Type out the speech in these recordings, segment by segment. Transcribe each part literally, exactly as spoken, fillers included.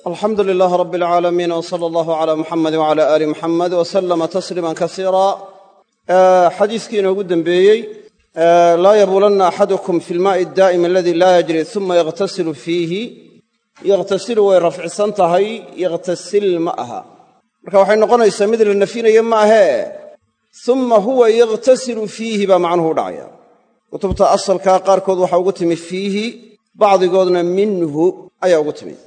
الحمد لله رب العالمين وصلى الله على محمد وعلى آل محمد وسلم تسليما كثيرا حديثكي inoogu dambeeyey laa yabuulanna axadukum fi lmaa'i daa'imi aladii laa yajri uma yakhtasilu fiihi yakhtasilu way rafcisan tahay yakhtasil ma aha marka waxay noqonaysaa mid la nafinayo ma ahee uma huwa yakhtasilu fiihi baa macnuhu dhacaya kutubta asalkaa qaarkood waxaa ugu timi fiihi bacdigoodna minhu ayaa ugu timi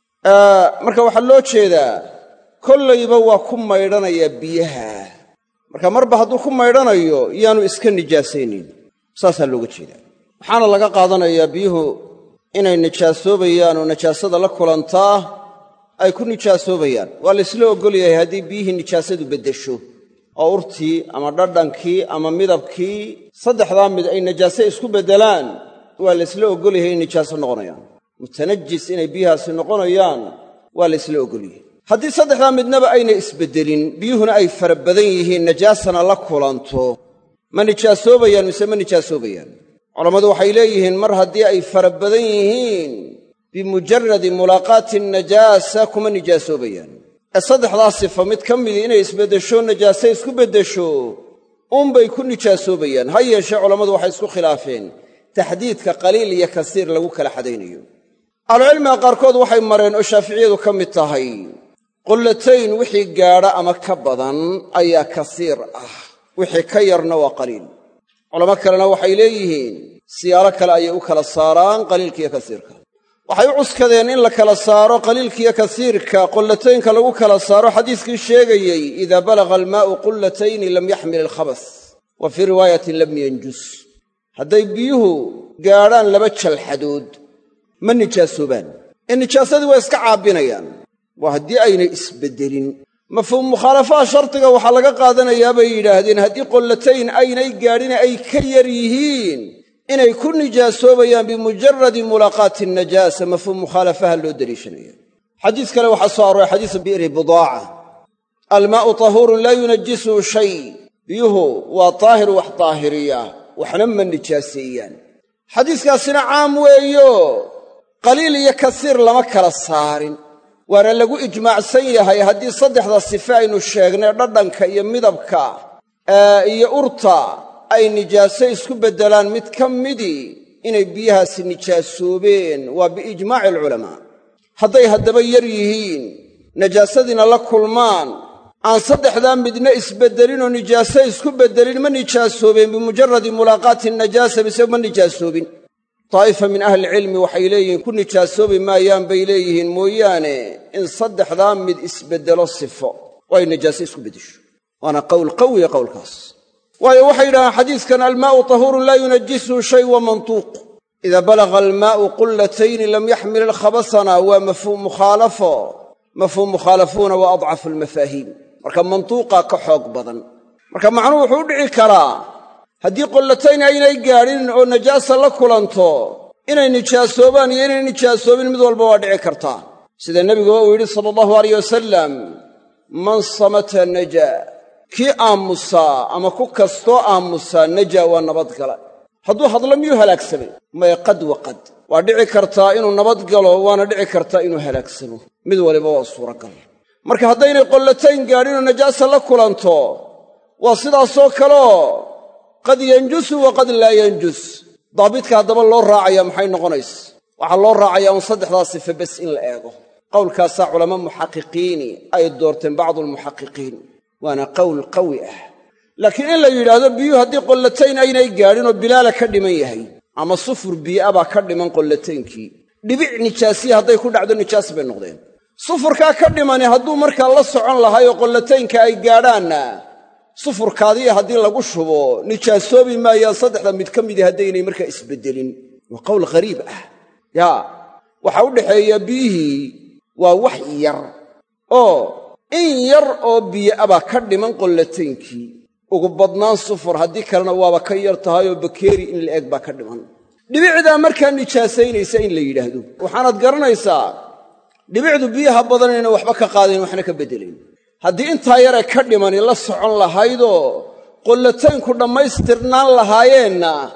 marka waxaa loo jeedaa kollayba waa ku maydhanayaa biyaha marka marba hadduu ku maydhanayo yaanu iska nijaasaynin saasaa looga jeedaa waxaana laga qaadanayaa biyuhu inay nijaasoobayaan oo nijaasada la kulantaa ay ku nijaasoobayaan waa laysla oggol yahay haddii biyihii nijaasadu beddesho oo urtii ama dhadhankii ama midabkii saddexdaa mid ay nijaase isku beddelaan waa laysla oggol yahay in nijaaso noqonayaan mutanajis inay biyahaasi noqonayaan waa laysla oggol yahay haddii saddexdaa midnaba aynay isbeddelin biyuhuna ay fara badan yihiin najaasana la kulanto ma nijaasoobayaan mise ma nijaasoobayaan culammadu waxay leeyihiin mar haddii ay fara badan yihiin bimujaradi mulaaqaati najaasa kuma nijaasoobayaan ee saddexdaa sifa mid ka midii inay isbeddesho najaase isku beddesho unbay ku nijaasoobayaan ha yeeshee culammadu waxay isku khilaafeen taxdiidka qaliil iyo kasiir lagu kala xadaynayo ahlucilmiga qaarkood waxay mareen oo shaaficiyadu ka mid tahay qullatayn wixii gaadha ama ka badan ayaa kasiir ah wixii ka yarna waa qaliil culamo kalena waxay leeyihiin siyaalo kale ayay u kala saaraan qaliilkiiyo kasiirka waxay u cuskadeen in la kala saaro qaliilkiiyo kasiirka qullataynka lagu kala saaro xadiiskii sheegayey idaa balagha almaa'u qullatayni lam yaxmil alkhabas wa fii riwaayatin lam yanjus hadday biyuhu gaadhaan laba jalxadood ma nijaasoobaan ee nijaasadii waa iska caabbinayaan waa haddii aynay isbeddelin mafhuum mukhaalafaha shardiga waxaa laga qaadanayaa bay yidhaahdeen haddii qollatayn aynay gaadhine ay ka yar yihiin inay ku nijaasoobayaan bimujaradi mulaaqaati najaasa mafhuum mukhaalafaha loo deliishanaya xadiis kale waxaa soo arooray xadiisu bi'ri budaaca almaa'u tahuurun laa yunajisuhu shay biyuhu waa taahir wax taahiriya waxna ma nijaaseeyaan xadiiskaasina caam weeyo qaliil iyo kasiir lama kala saarin waana lagu ijmaacsan yahay haddii saddexda sife aynu sheegnay dhadhanka iyo midabka iyo urta ay nijaaso isku beddelaan mid ka midii inay biyahaasi nijaasoobeen waa biijmaaci alculamaa hadday haddaba yar yihiin najaasadiina la kulmaan aan saddexdaa midna isbeddelinoo nijaaso isku beddelin ma nijaasoobeen bimujaradi mulaaqaati najaasa mise ma nijaasoobin daa'ifa min ahlicilmi waxay leeyihiin ku nijaasoobi maayaan bay leeyihiin mooyaane in saddexdaa mid isbeddelo sifo oo ay najaaso isku beddesho waana qowl qawiya qowlkaas waayo waxay yidhahaan xadiiskan almaa'u tahuurun laa yunajisuhu shay wa mantuuq idaa balagha almaa'u qullatayni lam yaxmil alkhabasana waa mafhuum mukhaalafo mafhuum mukhaalafuuna waa adcafu almafaahiim marka mantuuqaa ka xoog badan marka macnuhu wuxuu u dhici karaa haddii qollatayn aynay gaadhin oo najaasa la kulanto inay nijaasoobaan iyo inay nijaasoobin mid walba waa dhici kartaa sida nebiguba uu yidhi sala allahu alayh wasalam man samata najaa kii aamusaa ama ku kastoo aamusaa najaa waa nabadgala hadduu hadlo miyuu halaagsamay maya qad wa qad waa dhici kartaa inuu nabadgalo waana dhici kartaa inuu halaagsamo mid waliba waa suuragal marka haddaynay qollatayn gaadhinoo najaasa la kulanto waa sidaasoo kaleo qad yanjusu wa qad laa yanjus daabidka haddaba loo raacaya maxay noqonaysa waxaa loo raacayaa un saddexdaa sife bes in la eego qowlkaasaa culamo muxaqiqiini ay doorteen bacdu almuxaqiqiin waana qowl qawi ah laakiin in la yidhaahdo biyuhu haddii qollatayn aynay gaadhin oo bilaala ka dhiman yahay ama sufur bii'a baa ka dhiman qollataynkii dhibic nijaasiya hadday ku dhacdo nijaas bay noqdeen sufurkaa ka dhimani hadduu markaa la socon lahay oo qollataynka ay gaadhaanna sufurkaadii haddii lagu shubo nijaasoobi maayaan saddexda mid ka midii haddaynay markaa isbeddelin waa qowl ghariib ah yaa waxaa u dhaxeeya biyihii waa wax yar oo in yar oo biyo'a baa ka dhiman qollataynkii ugu badnaan sufur haddii kalena waaba ka yar tahay oo bakeeri in la eg baa ka dhiman dhibicdaa markaa nijaasaynaysa in la yidhaahdo waxaanaad garanaysaa dhibicdu biyaha badan inayna waxba ka qaadayn waxna ka beddelayn haddii intaa yare ka dhimani la socon lahaydoo qollataynku dhammaystirnaan lahaayeenna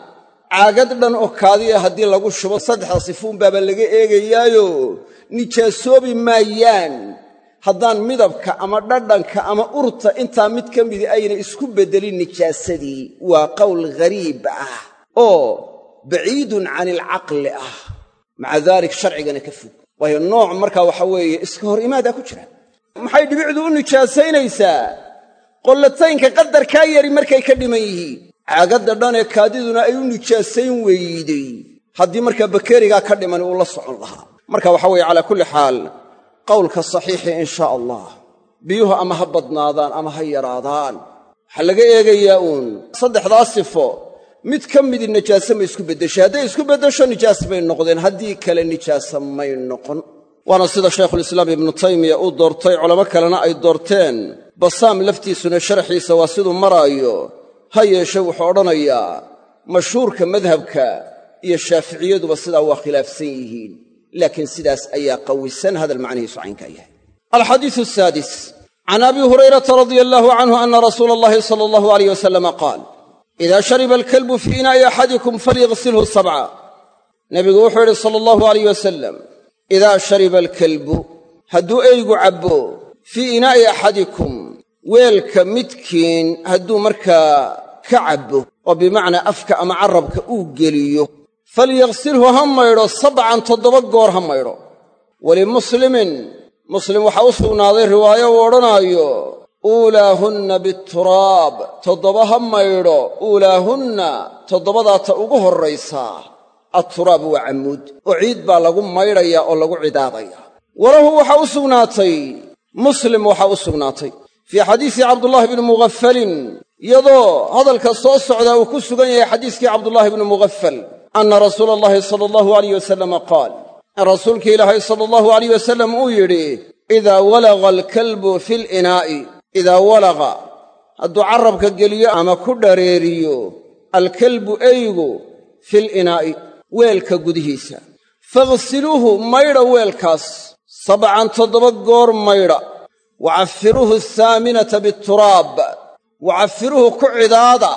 caagad dhan oo kaadiya haddii lagu shubo saddexda sifuun baaba laga eegayaayo nijaasoobi maayaan haddaan midabka ama dhadhanka ama urta intaa mid ka midi ayna isku beddelin nijaasadii. waa qowl ghariib ah oo baciidun cani alcaqli ah, maca daalik sharcigana ka fog. waayo nooc markaa waxa weeye iska hor imaadaa ku jira. maxay dhibicdu u nijaasaynaysaa? qollataynka qadarkaa yari markay ka dhiman yihiin. caagadda dhan ee kaadiduna ay u nijaasayn weyday haddii markaa bakerigaa ka dhiman uu la socon lahaa. marka waxa weeye calaa kulli xaal qowlka saxiixi in shaa allah biyuhu ama ha badnaadaan ama ha yaraadaan, waxaa laga eegayaa uun saddexdaa sifo mid ka midi nijaase ma isku beddeshay. hadday isku beddesho nijaas bay noqdeen, haddii kale nijaasa may noqon. waana sida shaykhulislaam ibnu taymiya uu doortay, culamo kalena ay doorteen. basaam laftiisuna sharxiisa waa siduu maraayo. ha yeeshe wuxuu odhanayaa mashhuurka madhabka iyo shaaficiyaduba sidaa waa khilaafsan yihiin, laakiin sidaas ayaa qawisan hadal macnihiisu caynkaa yahay. alxadiisu asaadis can abi hurayrata radia allaahu canhu ana rasuula allahi sala allahu alayh wasalama qaal idaa shariba alkalbu fii inaa'i axadikum falyagsilhu sabca. nebigu wuxuu yidhi sala allahu alayh wasalam, idaa shariba alkalbu hadduu eygu cabbo fii inaa'i axadikum weelka midkiin hadduu markaa ka cabbo oo bimacnaa afka ama carrabka uu geliyo, falyagsilhu ha maydho sabcan toddoba goor ha maydho. walimuslimin muslim waxaa u sugnaaday riwaayo uu odhanaayo uulaahunna bituraab, toddoba ha maydho. uulaahunna toddobadaata ugu horraysaa atturaab waa cammuud oo ciid baa lagu maydhayaa oo lagu cidaadaya. walahu waxaa u sugnaatay muslim waxaa u sugnaatay fii xadiisi cabdullaahi bni mughafalin, iyadoo hadalka soo socdaa uu ku sugan yahay xadiiskii cabdullaahi bni mughafal, anna rasuula allahi sala allahu alayh wasalama qaal in rasuulkii ilaahay sala allahu alayh wasalam uu yidhi idaa walaga alkalbu fi linaa'i, idaa walaqa hadduu carrabka geliyo ama ku dhareeriyo alkalbu eygu fi linaa'i weelka gudihiisa, faghsiluuhu maydha weelkaas sabcan toddoba goor maydha. wacafiruuhu ahaaminata bituraab, wacafiruuhu ku cidaada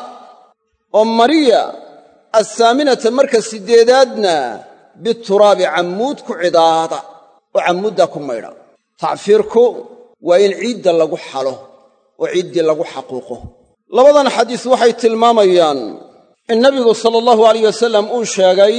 oo mariya athaaminata marka siddeedaadna bituraabi cammuud ku cidaada oo cammuuddaa ku maydha. tacfiirku waa in ciidda lagu xalo oo ciiddii lagu xaquuqo. labadan xadiis waxay tilmaamayaan in nebigu sala allahu alayh wasallam uu sheegay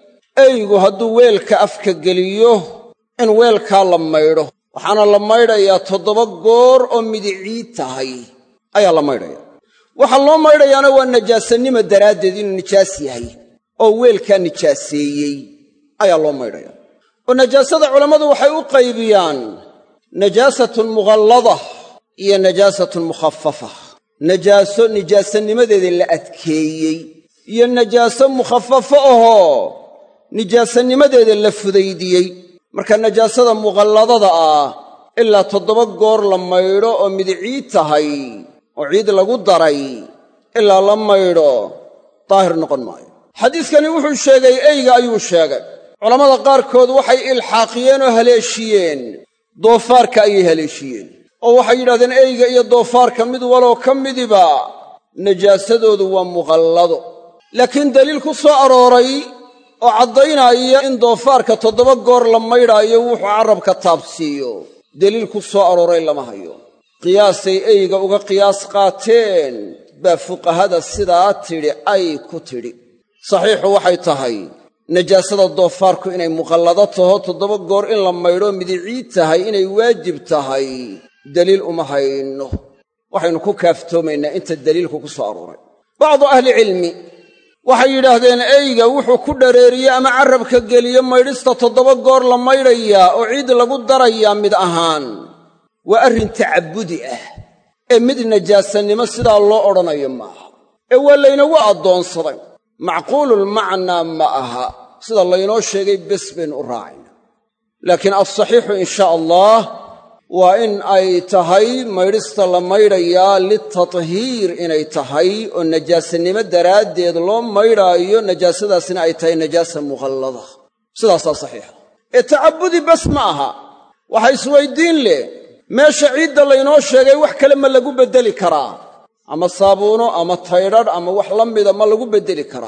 eygu hadduu weelka afka geliyo in weelkaa la maydho, waxaana la maydhayaa toddoba goor oo midiciid tahay ayaa la maydhaya. waxaa loo maydhayaana waa najaasanimo daraaddeed inuu nijaas yahay oo weelkaa nijaaseeyey ayaa loo maydhaya. oo najaasada culammadu waxay u qaybiyaan najaasatun mughallada iyo najaasatun mukhafafa. najaaso nijaasanimadeeda la adkeeyey iyo najaaso mukhafafo ahoo nijaasanimadeeda la fudaydiyey. marka najaasada mughalladada ah ilaa toddoba goor la maydho oo midiciid tahay oo ciid lagu daray ilaa la maydho daahir noqon maayo. xadiiskani wuxuu sheegay eyga ayuu sheegay. culammada qaarkood waxay ilxaaqiyeen oo haleeshiyeen doofaarka ayay haleeshiyeen oo waxay yidhahdeen eyga iyo doofaarka mid waloo ka midiba najaasadoodu waa mughallado. laakiin daliil ku soo arooray oo caddaynaya in doofaarka toddoba goor la maydhaayo wuxuu carrabka taabsiiyo deliil ku soo arooray lama hayo. qiyaasay eyga uga qiyaas qaateen baa fuqahada sidaa tidhi ay ku tidhi. saxiixu waxay tahay najaasada doofaarku inay muqallado taho toddoba goor in la maydho midiciid tahay inay waajib tahay deliil uma hayno. waxaynu ku kaaftoomaynaa inta deliilku ku soo arooray. bacdu ahlicilmi waxay yidhaahdeen eyga wuxuu ku dhareeriye ama carrabka geliye maydhista toddoba goor la maydhayaa oo ciid lagu darayaa mid ahaan waa arrin tacabbudi ah ee mid najaasannimo sidaa loo odhanayo maaha ee waa laynagu addoonsaday. macquululmacnaa ma aha sida laynoo sheegay bes baynu u raacayna. laakiin alsaxiixu in shaa allah waa in ay tahay maydhista la maydhayaa litathiir inay tahay oo najaasannimo daraaddeed loo maydhaayo najaasadaasina ay tahay najaasa mughallada. sidaasaa saxiixa ee tacabbudi bas ma aha. waxa isweyddiin leh meesha ciidda laynoo sheegay wax kale ma lagu beddeli karaa ama saabuuno ama taydhadh ama wax la mida ma lagu beddeli karaa.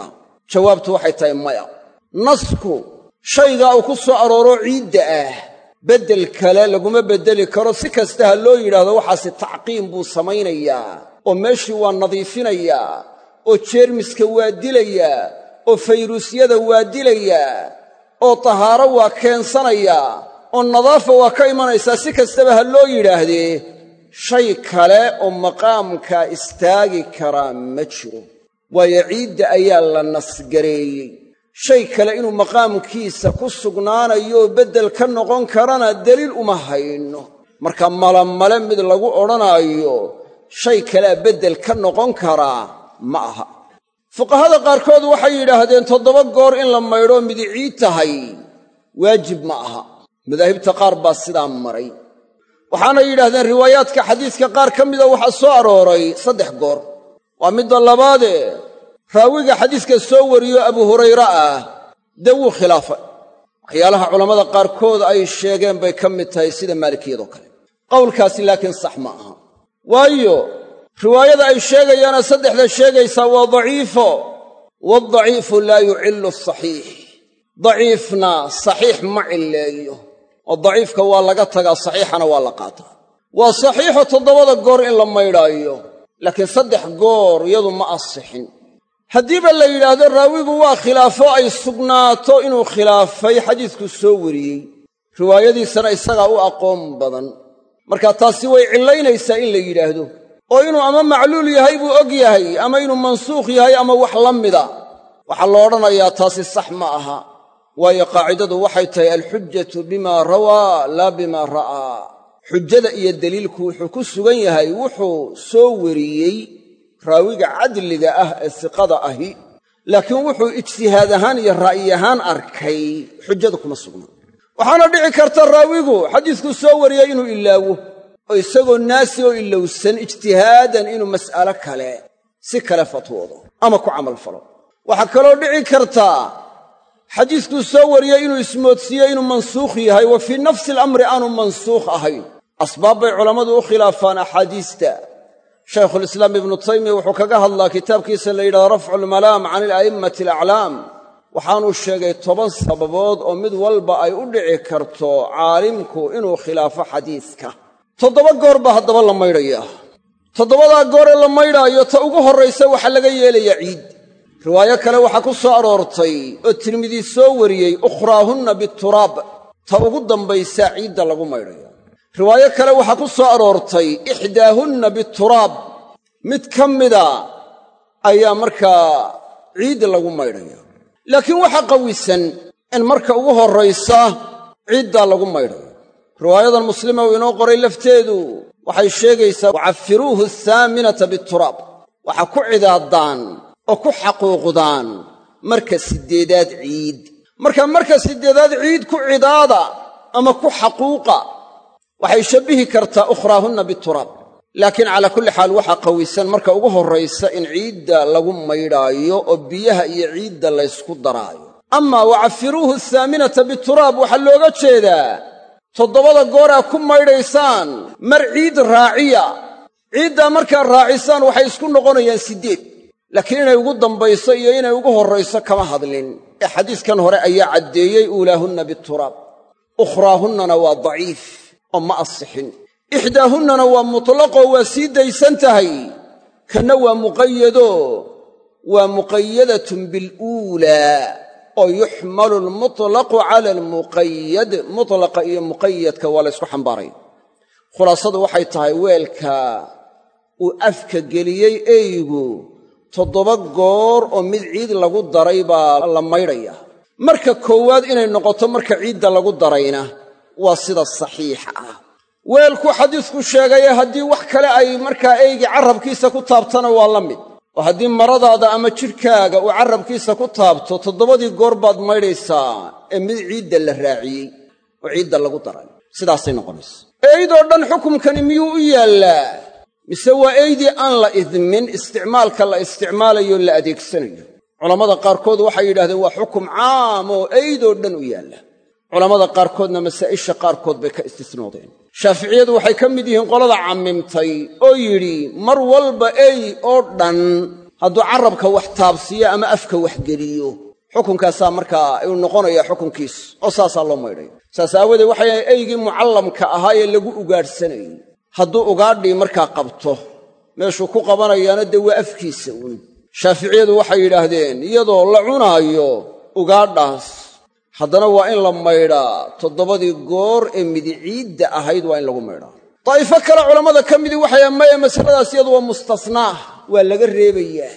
jawaabtu waxay tahay maya. nasku shaygaa uu ku soo arooro ciidda ah beddel kale laguma beddeli karo. si kasta ha loo yidhaahdo waxaasi tacqiim buu samaynayaa oo meeshii waa nadiifinayaa oo jeermiska waa dilayaa oo fayruusyada waa dilayaa oo tahaaro waa keensanayaa oo nadaafa waa ka imanaysaa. si kastaba ha loo yidhaahdee shay kale oo maqaamkaa istaagi karaa ma jiro, waayo ciidda ayaa la nasgareeyey. shay kale inuu maqaamkiisa ku sugnaanayo oo beddel ka noqon karana deliil uma hayno. marka malamale mid lagu odhanaayo shay kalea beddel ka noqon karaa ma aha. fuqahada qaarkood waxay yidhaahdeen toddoba goor in la maydho mid ciid tahay waajib ma aha. madaahibta qaar baa sidaa maray. waxaana yidhaahdeen riwaayaadka xadiiska qaar ka mida waxaa soo arooray saddex goor. waa midda labaadee raawiga xadiiska soo wariyo abu hurayra ah dee wuu khilaafay. waxyaalaha culammada qaarkood ay sheegeen bay ka mid tahay sida maalikiyadoo kale. qowlkaasi laakiin sax ma aha, waayo riwaayada ay sheegayaana saddexda sheegaysaa waa daciifo. waadaciifu laa yucillu asaxiix. daciifna saxiix ma cilleeyo, oo daciifka waa laga tagaa, saxiixana waa la qaataa. waa saxiixo toddobada goor in la maydhaayo, laakiin saddex goor iyadu ma asixin. haddiiba la yidhaahdo raawigu waa khilaafo ay sugnaato inuu khilaafay xadiisku soo wariyey, riwaayadiisana isagaa u aqoon badan, marka taasi way cillaynaysaa in la yidhaahdo. oo inuu ama macluul yahay buu og yahay, ama inuu mansuukh yahay, ama wax la mida. waxaa lo odhanayaa taasi sax ma aha, waayo qaacidadu waxay tahay alxujjatu bimaa rawaa laa bimaa ra'aa. xujjada iyo deliilku wuxuu ku sugan yahay wuxuu soo wariyey raawiga cadliga ah ee siqada ahi, laakiin wuxuu ijtihaad ahaan iyo ra'yi ahaan arkay xujjada kuma sugna. waxaana dhici karta raawigu xadiiskuu soo wariyey inuu ilaawo, oo isagoo naasi oo ilowsan ijtihaadan inuu mas'alo kale si kale fatwoodo ama ku camal falo. waxaa kaloo dhici kartaa xadiiskuu soo wariyey inuu ismoodsiiyo inuu mansuukh yahay, wa fii nafsi alamri aanu mansuukh ahayn. asbaab bay culammadu u khilaafaan axaadiista. shaykhulislaam ibnu taymiya wuxuu kaga hadlaa kitaabkiisa la yidhahdo rafcu lmalaam can ila'immati alaclaam. waxaanuu sheegay toban sababood oo mid walba ay u dhici karto caalimku inuu khilaafo xadiiska. toddoba goor baa haddaba la maydhayaa. toddobadaa gooree la maydhaayo ta ugu horraysa waxaa laga yeelayaa ciid. riwaayo kale waxaa ku soo aroortay oo tirmidi soo wariyey ukhraahunna bituraab, ta ugu dambaysaa ciidda lagu maydhaya. riwaayo kale waxaa ku soo aroortay ixdaahunna bituraab, mid ka mida ayaa markaa ciid lagu maydhaya. laakiin waxaa qawisan in marka ugu horraysa ciiddaa lagu maydhayo. riwaayadan muslima uu inoo qoray lafteedu waxay sheegaysaa wacafiruuhu ahaaminata bituraab. waxaa ku cidaadaan oo ku xaquuqdaan marka siddeedaad ciid. marka marka siddeedaad ciid ku cidaada ama ku xaquuqa waxay shabbihi kartaa ukhraahunna bituraab. laakiin calaa kulli xaal waxaa qawisan marka ugu horraysa in ciidda lagu maydhaayo oo biyaha iyo ciidda laysku daraayo. amaa wacafiruuhu ahaaminata bituraab waxaa looga jeedaa toddobada gooraa ku maydhaysaan mar ciid raaciya. ciiddaa markaa raacisaan waxay isku noqonayaan siddeed, laakiin inay ugu dambayso iyo inay ugu horrayso kama hadlin, ee xadiiskan hore ayaa caddeeyey uulaahunna bituraab. ukhraahunnana waa daciif oo ma asixin. ixdaahunnana waa mutlaqoo waa sii daysan tahay. kanna waa muqayado waa muqayadatun biluulaa, oo yuxmalu almutlaqu cala almuqayad. mutlaqa iyo muqayadka waa la ysku xambaaray. khulaasadu waxay tahay weelka uu afka geliyey eygu toddoba goor oo mid ciid lagu daray baa la maydhayaa. marka koowaad inay noqoto marka ciidda lagu darayna waa sida saxiixa ah. weelku xadiisku sheegaye haddii wax kale ay markaa eygi carrabkiisa ku taabtana waa la mid, oo haddii maradaada ama jidhkaaga uu carrabkiisa ku taabto toddobadii goor baad maydhaysaa ee mid ciidda la raaciyey oo ciidda lagu daray. sidaasay noqonaysa. eydoo dhan xukumkani miyuu u yaallaa, mise waa eydii aan la idmin isticmaalka la isticmaalayo la adeegsanayo? culammada qaarkood waxay yidhahdeen waa xukum caam oo eydoo dhan u yaalla. culammada qaarkoodna masaa'isha qaarkood bay ka istisnoodeen. shaaficiyadu waxay ka mid yihiin qolada cammimtay oo yidhi mar walba ey oo dhan hadduu carrabka wax taabsiiyo ama afka wax geliyo xukunkaasaa markaa uu noqonaya xukunkiis oo saasaa loo maydhay saas aawadeed waxay eygii mucallamka ahaa ee lagu ugaadhsanayey hadduu ugaadhii markaa qabto meeshuu ku qabanayaana dee waa afkiisa uun shaaficiyadu waxay yidhaahdeen iyadoo la cunaayo ugaadhaas haddana waa in la maydhaa toddobadii goor ee midiciidda ahayd waa in lagu maydhaa daa'ifo kale culammada ka midii waxay ammaye masaladaas iyadu waa mustasnaah waa laga reebayaa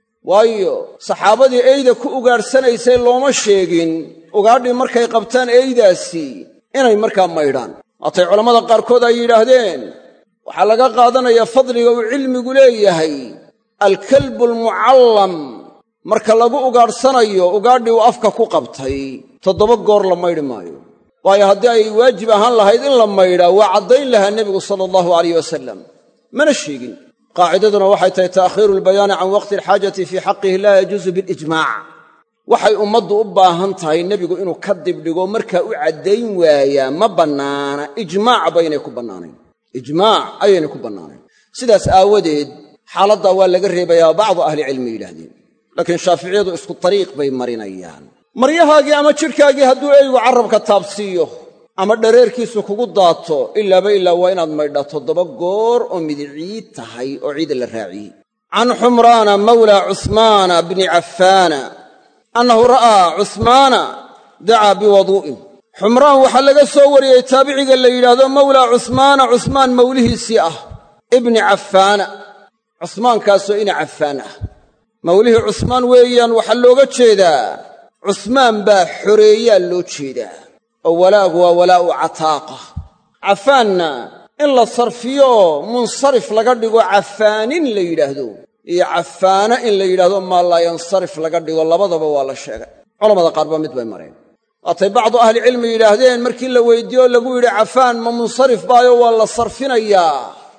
waayo saxaabadii eyda ku ugaadhsanaysay looma sheegin ugaadhii markay qabtaan eydaasi inay markaa maydhaan waatay culammada qaarkood ay yidhaahdeen waxaa laga qaadanayaa fadliga uu cilmigu leeyahay alkalbu almucallam marka lagu ugaadhsanayo ugaadhii uu afka ku qabtay toddoba goor la maydhi maayo waayo haddii ay waajib ahaan lahayd in la maydhaa waa caddayn lahaa nebigu sala allahu alayh wasalam mana sheegin qaacidaduna waxay tahay ta'khiiru albayaani can waqti alxaajati fii xaqihi laa yajuusu bilijmaac waxay ummaddu u baahan tahay nebigu inuu ka dibdhigo markaa u caddayn waayaa ma bannaana ijmaac baynay ku bannaanayn ijmaac ayaynay ku bannaanayn sidaas aawadeed xaaladdaa waa laga reebayaa bacdu ahlicilmi yidhaahdeen laakiin shaaficiyadu isku tariiq bay marinayaan maryahaagii ama jidhkaagii hadduu eygu carrabka taabsiiyo ama dhareerkiisu kugu daato ilaaba ilaa waa inaad maydhaa toddoba goor oo midiciid tahay oo ciida la raaciyey can xumraana mawlaa cuhmaana bni cafaana annahu ra'aa cuhmaana dacaa biwaduu'in xumraan waxaa laga soo wariyey taabiciga la yidhaahdo mawlaa cuhmaana cuhmaan mawlihiisii ah ibni cafaana cuhmaankaasoo ina cafaan ah mawlihii cuhmaan weeyaan waxaa looga jeedaa cuhmaan baa xoreeyaa loo jeedaa oo walaagu waa walaa'u cataaqa cafaanna in la sarfiyooo munsarif laga dhigo cafaanin la yidhaahdo iyo cafaana in la yidhaahdo maa laa yansarif laga dhigo labadaba waa la sheegay culamada qaar baa mid bay mareen waatay bacdu ahlicilmi yidhaahdeen markii la weyddiiye oo lagu yidhi cafaan ma munsarif baayo waa la sarfinayaa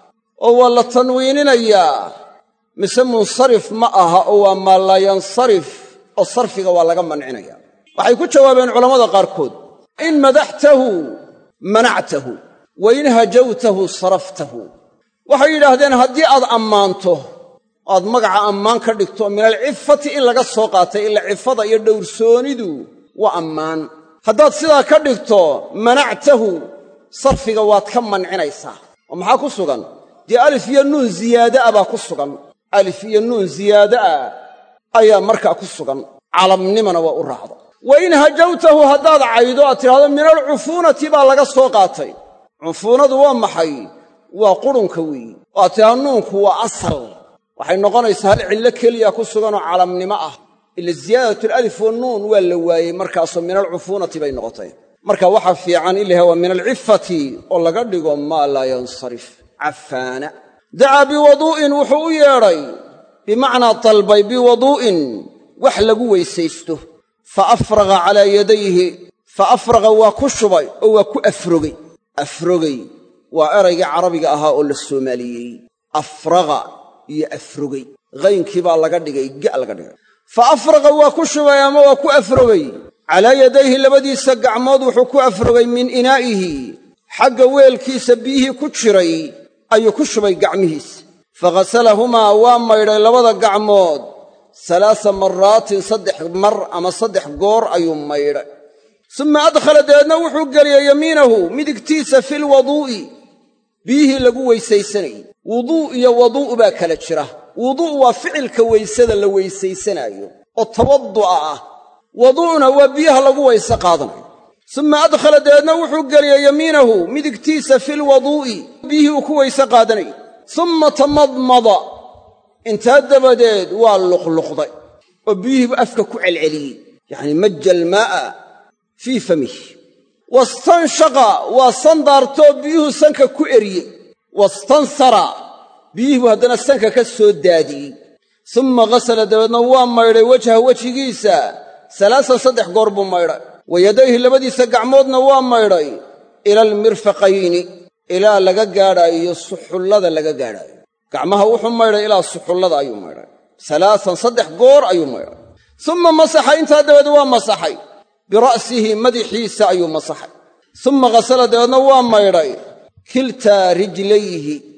oo waa la tanwiininayaa mise munsarif ma aha oo waa maa laa yansarif oo sarfiga waa laga mancinaya waxay ku jawaabeen culammada qaarkood in madaxtahu manactahu wa in hajawtahu saraftahu waxay yidhaahdeen haddii aad ammaanto aad magaca ammaan ka dhigto min alcifati in laga soo qaatay ila cifada iyo dhowrsoonidu waa ammaan haddaad sidaa ka dhigto manactahu sarfiga waad ka mancinaysaa oo maxaa ku sugan dee alif iyo nuun ziyaada'a baa ku sugan alif iyo nuun ziyaada'a ayaa markaa ku sugan calamnimana waa u raacda wa in hajawtahu haddaad caydo aad tidhahdo min alcufuunati baa laga soo qaatay cufuunadu waa maxay waa qurunka weeyi oo aad tidhahdo nuunku waa asal waxay noqonaysaa hal cillo keliya ku suganoo calamnimo ah ila ziyaadatalif wannuun waa la waayey markaasoo min alcufuunati bay noqotay marka waxaa fiican in laha waa min alcifati oo laga dhigo maa laa yansarif cafaana dacaa biwaduu'in wuxuu u yeedhay bimacnaa dalbay biwaduu'in wax lagu weysaysto fa afraga calaa yadayhi fa afraga waa ku shubay oo waa ku afrogay afrogay waa eraygii carabiga ahaa oo la soomaaliyey afraga iyo afrogay qaynkii baa laga dhigay ga laga dhigay fa afraga waa ku shubay ama waa ku afrogay calaa yadayhi labadiisa gacmood wuxuu ku afrogay min inaa'ihi xagga weelkiisa biyihii ku jiray ayuu ku shubay gacmihiisa faghasalahumaa waa maydhay labada gacmood salaasa marraatin saddex mar ama saddex goor ayuu maydhay summa adkhala dabeedna wuxuu geliyey yamiinahu midigtiisa filwaduu'i biyihii lagu weysaysanayey wuduu' iyo waduu' baa kala jira wuduu' waa ficilka weysada la weysaysanaayo oo tawaddu'a ah waduu'na waa biyaha lagu weyse qaadanayo summa adkhala dabeedna wuxuu geliyey yamiinahu midigtiisa filwaduu'i biyihii uu ku weyse qaadanayay summa tamadmada intaa dabadeed waa luqluqday oo biyihiibu afka ku celceliyey yacni majja almaa'a fii famihi wastanshaqa waa sandaartoo biyuhu sanka ku eriyey wastansara biyihiibu haddana sanka ka soo daadiyey summa ghasala dabeedna waa maydhay wejha wejigiisa salaasan saddex goor buu maydhay wa yadayhi labadiisa gacmoodna waa maydhay ila almirfaqayni ilaa laga gaadhaayo suxullada laga gaadhaayo gacmaha wuxuu maydhay ilaa suxullada ayuu maydhay salaasan saddex goor ayuu maydhay summa masaxa intaa dabeed waa masaxay bira'sihi madaxiisa ayuu masaxay summa ghasala dabeedna waa maydhay kiltaa rijlayhi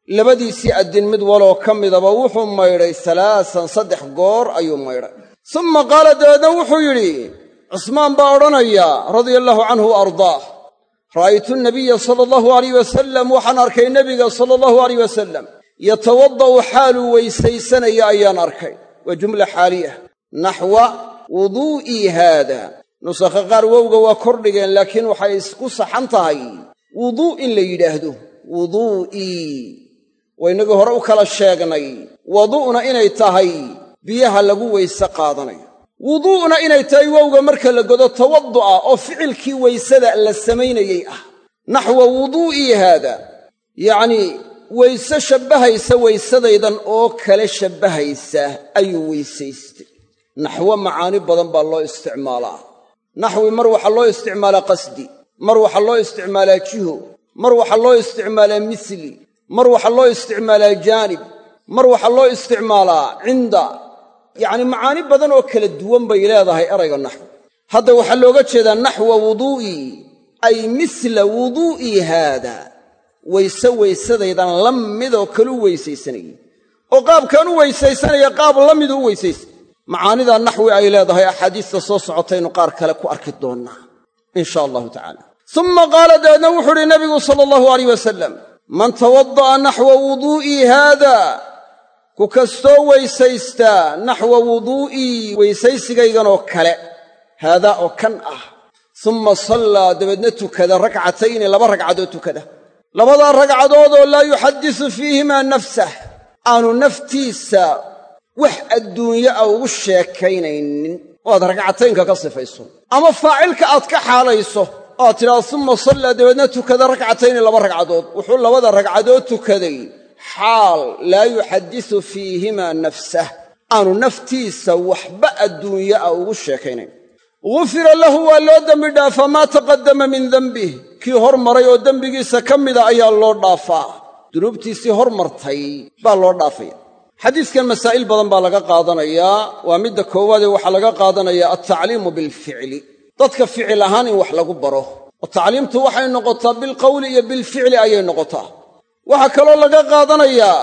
labadiisii addin mid waloo ka midaba wuxuu maydhay salaasan saddex goor ayuu maydhay summa qaala dabeedna wuxuu yidhi cusmaan baa odhanaya radia allaahu canhu wa ardaah ra'aytu nabiya sala allahu alayh wasalam waxaan arkay nebiga sala allahu alayh wasalam yatawadda'u xaaluu weysaysanaya ayaan arkay waa jumla xaaliyah naxwa wuduu'ii haada nusakha qaar wowga waa kordhigeen laakiin waxay isku saxan tahay wuduu' in la yidhaahdo wuduu'ii waynagii hore u kala sheegnay wadu'na inay tahay biyaha lagu weyse qaadanayo wuduu'na inay tahay wowga marka la godo tawaddu'a oo ficilkii weysada la samaynayey ah naxwa wuduu'ii haada yacnii weyse shabbahaysa weysadaydan oo kale shabbahaysa ayuu weysaystay naxwo macaani badan baa loo isticmaalaa naxwi mar waxaa loo isticmaalaa qasdi mar waxaa loo isticmaalaa jiho mar waxaa loo isticmaalaa misli mar waxaa loo isticmaalaa jaanib mar waxaa loo isticmaalaa cinda yacni macaani badan oo kala duwan bay leedahay erayga naxwi hadda waxaa looga jeedaa naxwa wuduu'ii ay misla wuduu'ii haada weyse weysadaydan la midoo kalu weysaysanayay oo qaabkaan u weysaysanaya qaab la midu u weysaysa macaanidaa naxwi ay leedahay axaadiista soo socotaynu qaar kale ku arki doonnaa in sha allahu tacaala summa qaala dabeedna wuxuu uhi nabigu sala allahu alayh wasalam man tawadda'a naxwa wuduu'ii haada ku kastoo weysaystaa naxwa wuduu'ii weysaysigayganoo kale haadaa oo kan ah summa sallaa dabeedna tukada rakcatayni laba ragcadood tukada labadaa ragcadoodoo laa yuxaddisu fiihimaa nafsah aanu naftiisa wax adduunye a ugu sheekaynaynin oo aad ragcataynka ka sifayso ama faacilka aad ka xaalayso oo aad tidhahdo summa sallaa dabeedna tukada rakcatayni laba ragcadood wuxuu labada ragcadood tukaday xaal laa yuxaddisu fiihimaa nafsah aanu naftiisa waxba adduunye a ugu sheekaynayn gufira lahu waa loo dembi dhaafaa maa taqaddama min dembih kii hor maray oo dembigiisa ka mida ayaa loo dhaafaa dunuubtiisii hor martay baa loo dhaafaya xadiiskan masaa'il badan baa laga qaadanayaa waa midda koowaadee waxaa laga qaadanayaa altacliimu bilficli dadka ficil ahaan in wax lagu baro oo tacliimtu waxay noqotaa bilqowli iyo bilficli ayay noqotaa waxaa kaloo laga qaadanayaa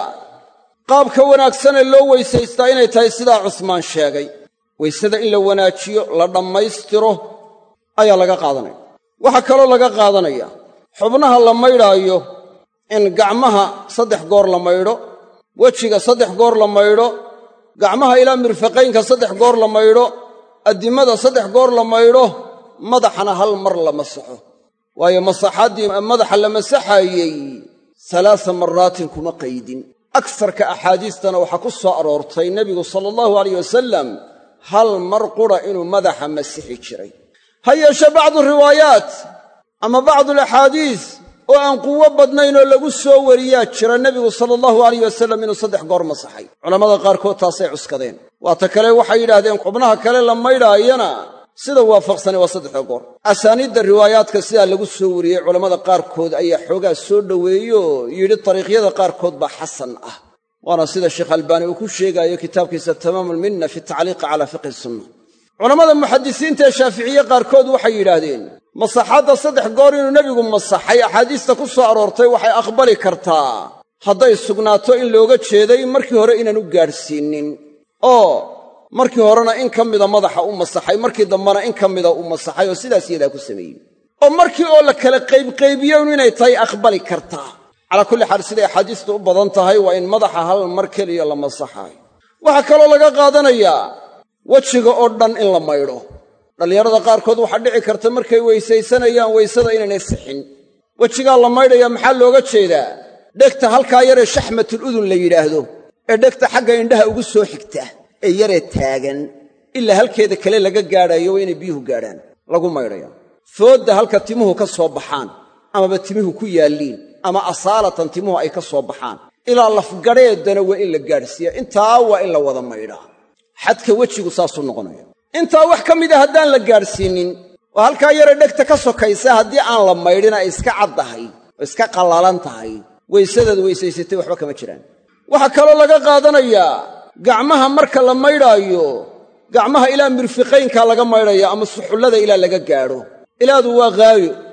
qaabka wanaagsanee loo weysaystaa inay tahay sidaa cusmaan sheegay weysada in la wanaajiyo la dhammaystiro ayaa laga qaadanaya waxaa kaloo laga qaadanaya xubnaha la maydhaayo in gacmaha saddex goor la maydho wejiga saddex goor la maydho gacmaha ilaa mirfaqaynka saddex goor la maydho addimada saddex goor la maydho madaxana hal mar la masaxo waayo masaxaddii madaxa la masaxaayey salaasa maraatin kuma qaydin agsarka axaadiistana waxaa ku soo aroortay nebigu sala allahu alayh wasalam hal mar qura inuu madaxa masixi jiray ha yeeshe bacdu riwaayaat ama bacdu alaxaadiis oo aan quwo badnayn oo lagu soo wariyaa jira nebigu sala allahu alayh wasalam inuu saddex goor masaxay culammada qaarkood taasay cuskadeen waata kale waxay yidhaahdeen xubnaha kale la maydhaayana sida waafaqsani waa saddexda goor asaaniidda riwaayaadka sidaa lagu soo wariyey culammada qaarkood ayaa xoogaa soo dhoweeyeoo yidhi dariiqyada qaarkood baa xasan ah waana sida sheekh albaani uu ku sheegaayo kitaabkiisa tamaamulminna fi tacliiqi calaa fiqhi sunna culammada muxadisiinta ee shaaficiye qaarkood waxay yidhaahdeen masaxadda saddex goor inuu nebigu masaxay axaadiista ku soo aroortay waxay aqbali kartaa hadday sugnaato in looga jeeday markii hore inaan u gaadhsiinnin oo markii horena in ka mida madaxa u masaxay markii dambena in ka mida u masaxay oo sidaas yadaa ku sameeyey oo markii oo la kala qaybqaybiyoun inay tahay aqbali kartaa calaa kulli xaal siday axaadiistu u badan tahay waa in madaxa hal mar keliya la masaxaayo waxaa kaloo laga qaadanayaa wejiga oo dhan in la maydho dhallinyarada qaarkood waxaa dhici karta markay weysaysanayaan weysada inaynay sixin wejigaa la maydhaya maxaa looga jeedaa dhegta halkaa yaree shaxmatul udun la yidhaahdo ee dhegta xagga indhaha ugu soo xigta ee yaree taagan ilaa halkeeda kale laga gaadhaayo waa inay biyuhu gaadhaan lagu maydhaya foodda halka timuhu ka soo baxaan amaba timuhu ku yaalliin ama asaalatan timuhu ay ka soo baxaan ilaa lafgadheedana waa in la gaadhsiiya intaa waa in la wada maydhaa xadka wejigu saasuu noqonaya intaa wax ka mida haddaan la gaadhsiinnin oo halkaa yare dhegta ka sokaysa haddii aan la maydhin ay iska caddahay oo iska qallalan tahay weysadaad weysaysatay waxba kama jiraan waxaa kaloo laga qaadanayaa gacmaha marka la maydhaayo gacmaha ilaa mirfiqaynkaa laga maydhaya ama suxullada ilaa laga gaadho ilaadu waa haayo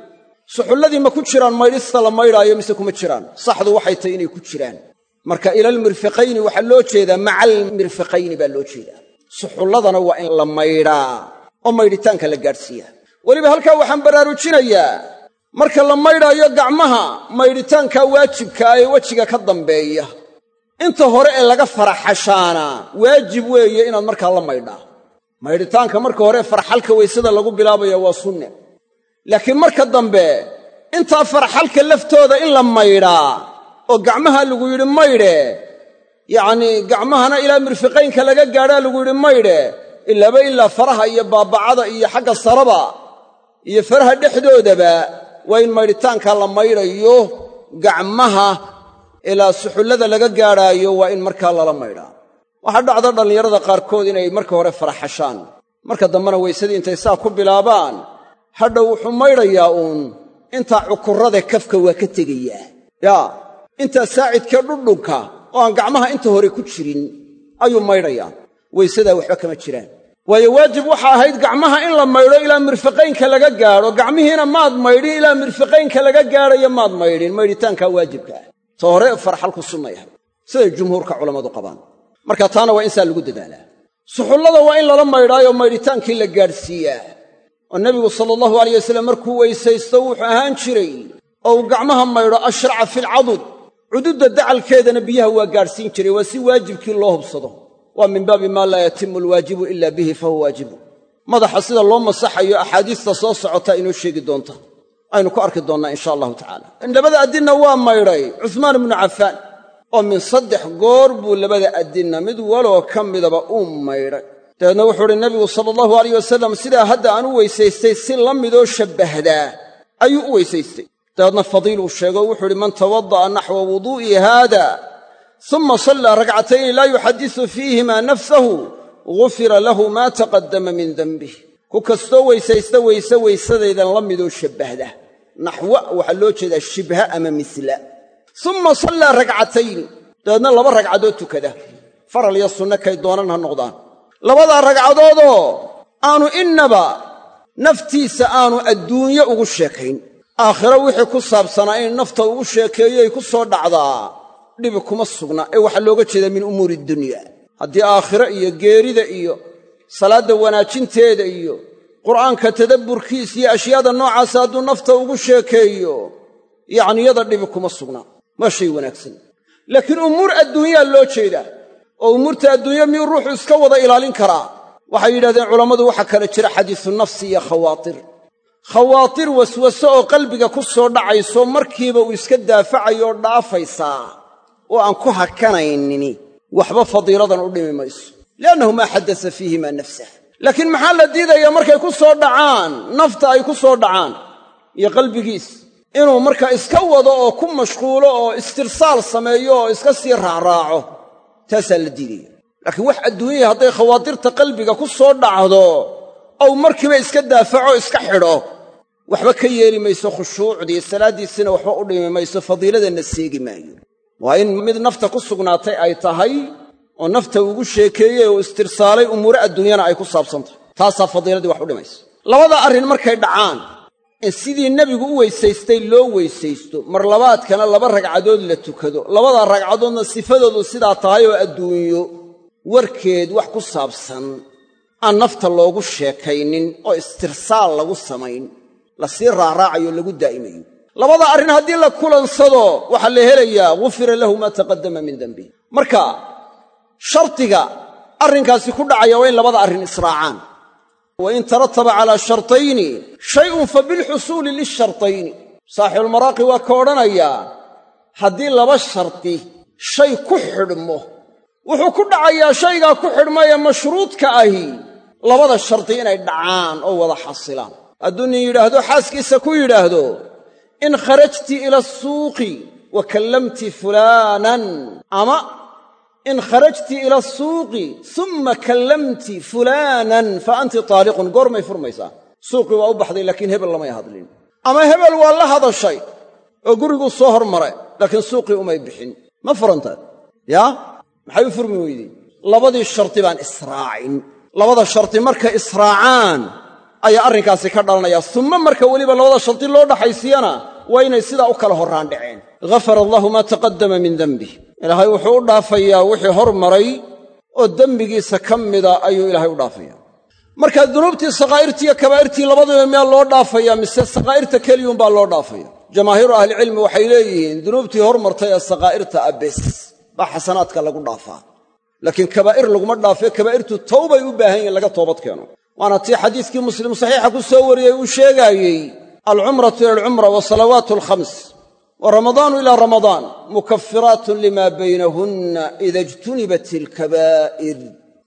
suxulladii ma ku jiraan maydhista la maydhaayo mise kuma jiraan saxdu waxay tahay inay ku jiraan marka ilaalmirfiqayni waxaa loo jeedaa macal mirfiqayni baa loo jeedaa suxulladana waa in la maydhaa oo maydhitaanka la gaadhsiiyaa weliba halkaa waxaan baraarujinayaa marka la maydhaayo gacmaha maydhitaanka waajibka ee wejiga ka dambeeya inta hore ee laga faraxashaana waajib weeye inaad markaa la maydhaa maydhitaanka marka hore farxalka weysada lagu bilaabaya waa sunne laakiin marka dambe intaa farxalka laftooda in la maydhaa oo gacmaha lagu yidhi maydhe yacnii gacmahana ilaa mirfiqaynka laga gaadhaa lagu yidhi maydhe ilaaba ilaa faraha iyo baabacada iyo xagga saraba iyo faraha dhexdoodaba waa in maydhitaankaa la maydhayo gacmaha ilaa suxullada laga gaadhaayo waa in markaa lala maydhaa waxaa dhacda dhallinyarada qaarkood inay marka hore faraxashaan marka dambena weysadii intay saa ku bilaabaan hadhow wuxuu maydhayaa uun intaa cukurrada kafka waa ka tegayaa yaa intaa saacidkee dhudhunka oo aan gacmaha inta hore ku jirin ayuu maydhayaa weysadaa waxba kama jiraan waayo waajib waxa ahayd gacmaha in la maydho ilaa mirfiqaynka laga gaadho gacmihiina maad maydhin ilaa mirfiqaynka laga gaadhayo maad maydhin maydhitaankaa waajibka ah ta hore farxalku sunna yahay siday jumhuurka culammadu qabaan marka taana waa in saa lagu dadaalaa suxullada waa in lala maydhaayo maydhitaankii la gaadhsiiyaa oo nebigu sala allahu alayh wasallam markuu weysaysto wuxuu ahaan jiray oo uu gacmaha maydho ashraca filcadud cududda dacalkeedana biyaha waa gaadhsiin jiray waa si waajibkii loo hubsado waa min baabi maa laa yatimu alwaajibu ila bihi fahuwa waajibu madaxa sida loo masaxayo axaadiista soo socotaa inoo sheegi doonta aynu ku arki doonnaa insha allahu tacaala labada addinna waa maydhay cusmaan ibnu cafaan oo min saddex goor buu labada addinna mid waloo ka midaba uu maydhay dabeedna wuxuu uhi nebigu sala allahu alayh wasalam sidaa hadda aan u weysaystay si la midoo shabbahdaa ayuu u weysaystay dabeedna fadiil uu sheego wuxuu uhi man tawada'a naxwa wuduu'i haada uma sallaa rakcatayni laa yuxadisu fiihimaa nafsahu gufira lahu maa taqaddama min denbih ku kastoo weysaysta weyse weysadaydan la midoo shabbahda naxwa waxaa loo jeedaa shibha ama misla uma sallaa rakcatayni dabeedna laba ragcadood tukada faral iyo sunno kay doonan ha noqdaan labadaa ragcadoodoo aanu innaba naftiisa aanu adduunye ugu sheekayn aakhiro wixii ku saabsanaa in nafta ugu sheekeeyoy ku soo dhacdaa dhibi kuma sugna ee waxaa looga jeedaa min umuuri dunya haddii aakhiro iyo geerida iyo salaadda wanaajinteeda iyo qur'aanka tadabburkiisa iyo ashyaada noocaasa hadduu nafta ugu sheekeeyo yacni yada dhibi kuma sugna waa shay wanaagsan laakiin umuur adduunyaa loo jeedaa oo umuurta adduunya miyuu ruuxu iska wada ilaalin karaa waxay yidhahdeen culammadu waxaa kala jira xadiisu nafsi iyo khawaatir khawaatir waswaso oo qalbiga ku soo dhacayso markiiba uu iska daafacayo oo dhaafaysaa oo aan ku hakanaynin waxba fadiiladan u dhimi mayso li'annahu maa xaddasa fiihimaa nafsah laakiin maxaa la diidayaa markay ku soo dhacaan nafta ay ku soo dhacaan iyo qalbigiis inuu markaa iska wado oo ku mashquulo oo istirsaal sameeyo oo iska sii raacraaco taasaa la diidaya laakiin wax adduunyaya hadday khawaatirta qalbiga ku soo dhacdo ou markiiba iska daafaco iska xidho waxba ka yeeli mayso khushuucdii salaaddiisina waxba u dhimi mayso fadiiladanna seegi maayo waa in mid nafta ku sugnaatay ay tahay oo nafta ugu sheekeeyey oo istirsaalay umuure adduunyana ay ku saabsantahay taasaa fadiiladii wax u dhimaysa labada arrin markay dhacaan in sidii nebigu u weysaystay loo weysaysto mar labaadkana laba ragcadood la tukado labadaa ragcadoodna sifadoodu sidaa tahay oo adduunyo warkeed wax ku saabsan aan nafta loogu sheekaynin oo istirsaal lagu samayn la sii raaraacayo lagu daa'imayo labada arrin haddii la kulansado waxaa la helayaa gufira lahu maa taqaddama min denbih marka shardiga arrinkaasi ku dhacaya waa in labada arrin israacaan wain tarataba calaa shartayni shay'un fa bilxusuuli lishartayni saaxibulmaraaqi waa ka odhanayaa haddii laba shardi shay ku xidhmo wuxuu ku dhacayaa shaygaa ku xidhmayee mashruudka ahi labada shardi inay dhacaan oo wada xasilaan hadduu nin yidhaahdo xaaskiisa ku yidhaahdo in kharajti ila asuuqi wa kallamti fulaanan ama in kharajti ila asuuqi summa kallamti fulaanan fa anti taaliqun goormay furmaysaa suuqii waa u baxday laakiin hebel lamay hadlin ama hebel waa la hadashay oo guriguu soo hormaray laakiin suuqii umay bixin ma furantaad yaa maxay u furmi weydey labadii shardi baan israacin labada shardi markay israacaan ayaa arrinkaasi ka dhalanaya uma marka weliba labada shardi loo dhaxaysiyana waa inay sidaa u kala horraan dhaceen ghafara allahu maa taqaddama min dembih ilaahay wuxuu u dhaafayaa wixii hor maray oo dembigiisa ka mida ayuu ilaahay u dhaafaya marka dunuubtii sakaa'irtii iyo kabaa'irtii labadaba miyaa loo dhaafaya mise sakaa'irta keliyuunbaa loo dhaafaya jamaahiiru ahlicilmi waxay leeyihiin dunuubtii hor martay ee sakaa'irta ah bes baa xasanaadka lagu dhaafaa laakiin kabaa'ir laguma dhaafee kabaa'irtu tawbay u baahan yihin laga toobad keeno waana tii xadiiskii muslim saxiixa ku soo wariyey uu sheegaayey alcumratu ila alcumra wa salawaatu alkhams wa ramadaanu ilaa ramadaan mukafiraatun limaa baynahunna ida ijtunibat ilkabaa'ir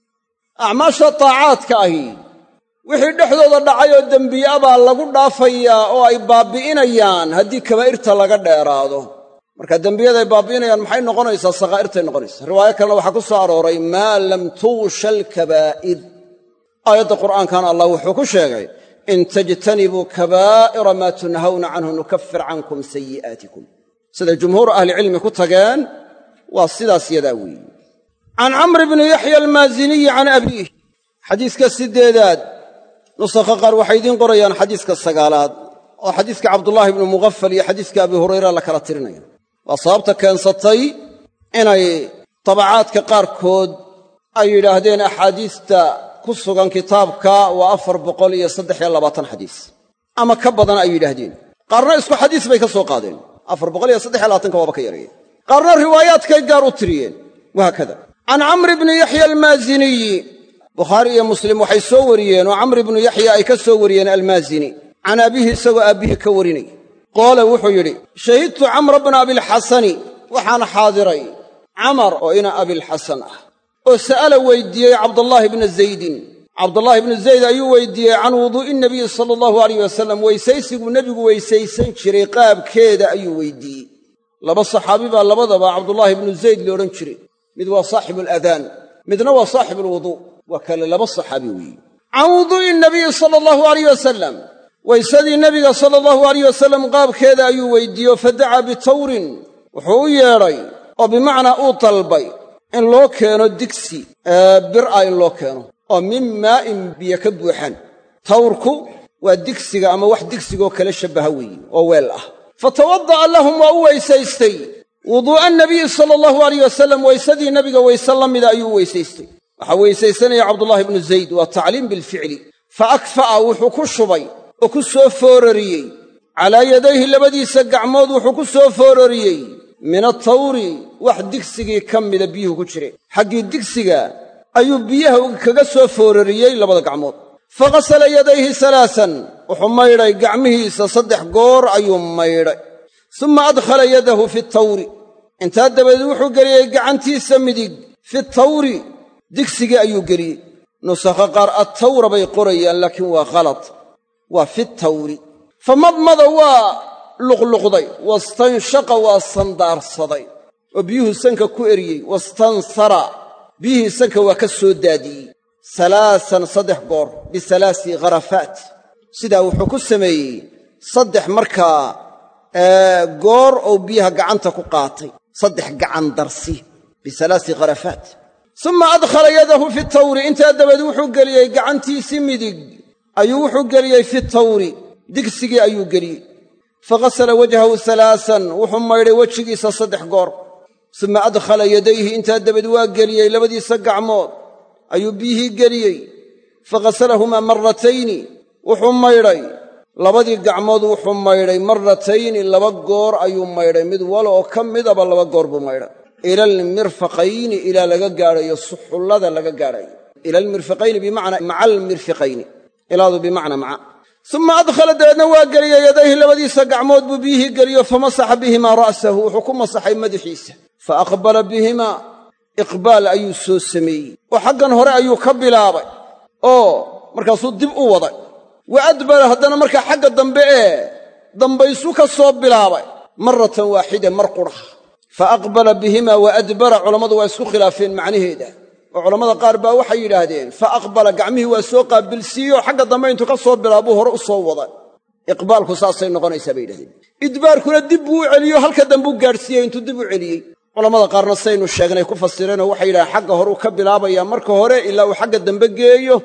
acmaasha taacaadka ahi wixii dhexdooda dhacay oo dembiya baa lagu dhaafayaa oo ay baabbi'inayaan haddii kabaa'irta laga dheeraado marka dembiyada ay baabbi'inayaan maxay noqonaysaa sakaa'irtay noqonaysaa riwaayo kalena waxaa ku soo arooray maa lam tugsha alkabaa'ir aayadda qur'aankana allah wuxuu ku sheegay in tajtanibuu kabaa'ira maa tunhawna canhu nukafir cankum sayi'aatikum siday jumhuuru ahlicilmi ku tageen waa sidaas yadaa weeye can camr bni yaxya almaaziniyi can abiih xadiiska siddeedaad nusakha qaar waxay idiin qorayaan xadiiska sagaalaad oo xadiiska cabdullaahi ibnu mughafal iyo xadiiska abi hurayra la kala tirinaya waa sababta keensatay inay tabacaadka qaarkood ay yidhaahdeen axaadiista ku sugan kitaabka waa afar boqol iyo saddex iyo labaatan xadiis ama ka badan ay yidhaahdeen qaarna isku xadiis bay ka soo qaadeen afar boqol iyo saddex iyo labaatanka waaba ka yareeyeen qaarna riwaayaadkay gaar u tiriyeen wahaakada can camr bni yaxya almaaziniyi bukhaari iyo muslim waxay soo wariyeen oo camr ibnu yaxya ay ka soo wariyeen almaazini can abihi isagoo aabbihii ka warinay qaala wuxuu yidhi shahidtu camra bna abilxasani waxaan xaadiray camar oo ina abilxasan ah oo sa'ala weyddiiyey cabdallaahi bna zaydin cabdullaahi ibnu zayd ayuu weyddiiyey can wuduu'i nabiyi sala allahu alayh wasalam weysaysiguu nebigu weysaysan jiray qaabkeeda ayuu weyddiiyey laba saxaabi baa labadaba cabdullaahi ibnu zayd la odhan jiray mid waa saaxibu aladaan midna waa saaxibu alwuduu waa kale laba saxaabi weeye can wuduu'i nabiyi sala allahu alayh wasalam weysadii nebiga sala allahu alayh wasalam qaabkeeda ayuu weyddiiye fa dacaa bitawrin wuxuu u yeedhay oo bimacnaa uu dalbay in loo keeno digsi bir'a in loo keeno oo min maa'in biyo ka buuxan tawrku waa digsiga ama wax digsigoo kale shabbaha weeye oo weel ah fatawada'a lahum waa u weysaystay wuduu'a nabiyi sala allahu alayh wasalam weysadii nebiga weyse la mida ayuu weysaystay waxaa weysaysanaya cabdullaahi ibnu zayd waa tacliim bilficli fa akfa'a wuxuu ku shubay oo ku soo foorariyey calaa yadayhi labadiisa gacmood wuxuu ku soo foorariyey min atawri wax digsigii ka mida biyuhu ku jire xaggii digsiga ayuu biyaha kaga soo foorariyey labada gacmood fa ghasala yadayhi salaasan wuxuu maydhay gacmihiisa saddex goor ayuu maydhay summa adkhala yadahu fi tawri intaa dabadeed wuxuu geliyey gacantiisa midig fi tawri digsigii ayuu geliyey nusakha qaar attawra bay qorayaan laakiin waa khalad waa fi tawri fa madmada waa luqluqday wastanshaqa waa sandaarsaday oo biyuhu sanka ku eriyey wastansara biyihii sanka waa ka soo daadiyey salaasan saddex goor bisalaasi kharafaat sidaa wuxuu ku sameeyey saddex markaa goor oo biyaha gacanta ku qaatay saddex gacan darsi bisalaasi kharafaat summa adkhala yadahu fi tawri intaa dabadeed wuxuu geliyey gacantiisii midig ayuu wuxuu geliyey fi tawri digsigii ayuu geliyey faghasala wajhahu salaasan wuxuu maydhay wejigiisa saddex goor summa adkhala yadayhi intaa dabadeed waa geliyey labadiisa gacmood ayuu biyihii geliyey faghasalahumaa marratayni wuxuu maydhay labadii gacmood wuxuu maydhay marratayni laba goor ayuu maydhay mid wala oo ka midaba laba goor buu maydhay ila almirfaqayni ilaa laga gaadhayo suxullada laga gaadhayo ila almirfaqayni bimacnaa maca almirfiqayni ilaadu bimacnaa maca summa adkhala dabeedna waa geliyey yadayhi labadiisa gacmood buu biyihii geliyo famasaxa bihimaa ra'sahu wuxuu ku masaxay madaxiisa fa aqbala bihimaa iqbaal ayuu soo sameeyey oo xaggan hore ayuu ka bilaabay oo markaasuu dib u waday wa adbara haddana markaa xagga dambe ee dambaysuu ka soo bilaabay marratan waaxida mar qudha fa aqbala bihimaa wa adbara culammadu waa isku khilaafeen macnaheeda oo culammada qaar baa waxay yidhaahdeen fa aqbala gacmihii waa soo qaabilsiiyey xagga dambe intuu ka soo bilaabuu hore u soo waday iqbaalku saasay noqonaysaa bay yidhahdeen idbaarkuna dib buu u celiyo halka dambuu gaadhsiiyey intuu dib u celiyey culammada qaarna saynu sheegnay ku fasireenoo waxay yidhahdeen xagga hore uu ka bilaabayaa marka hore ilaa uu xagga dambe geeyo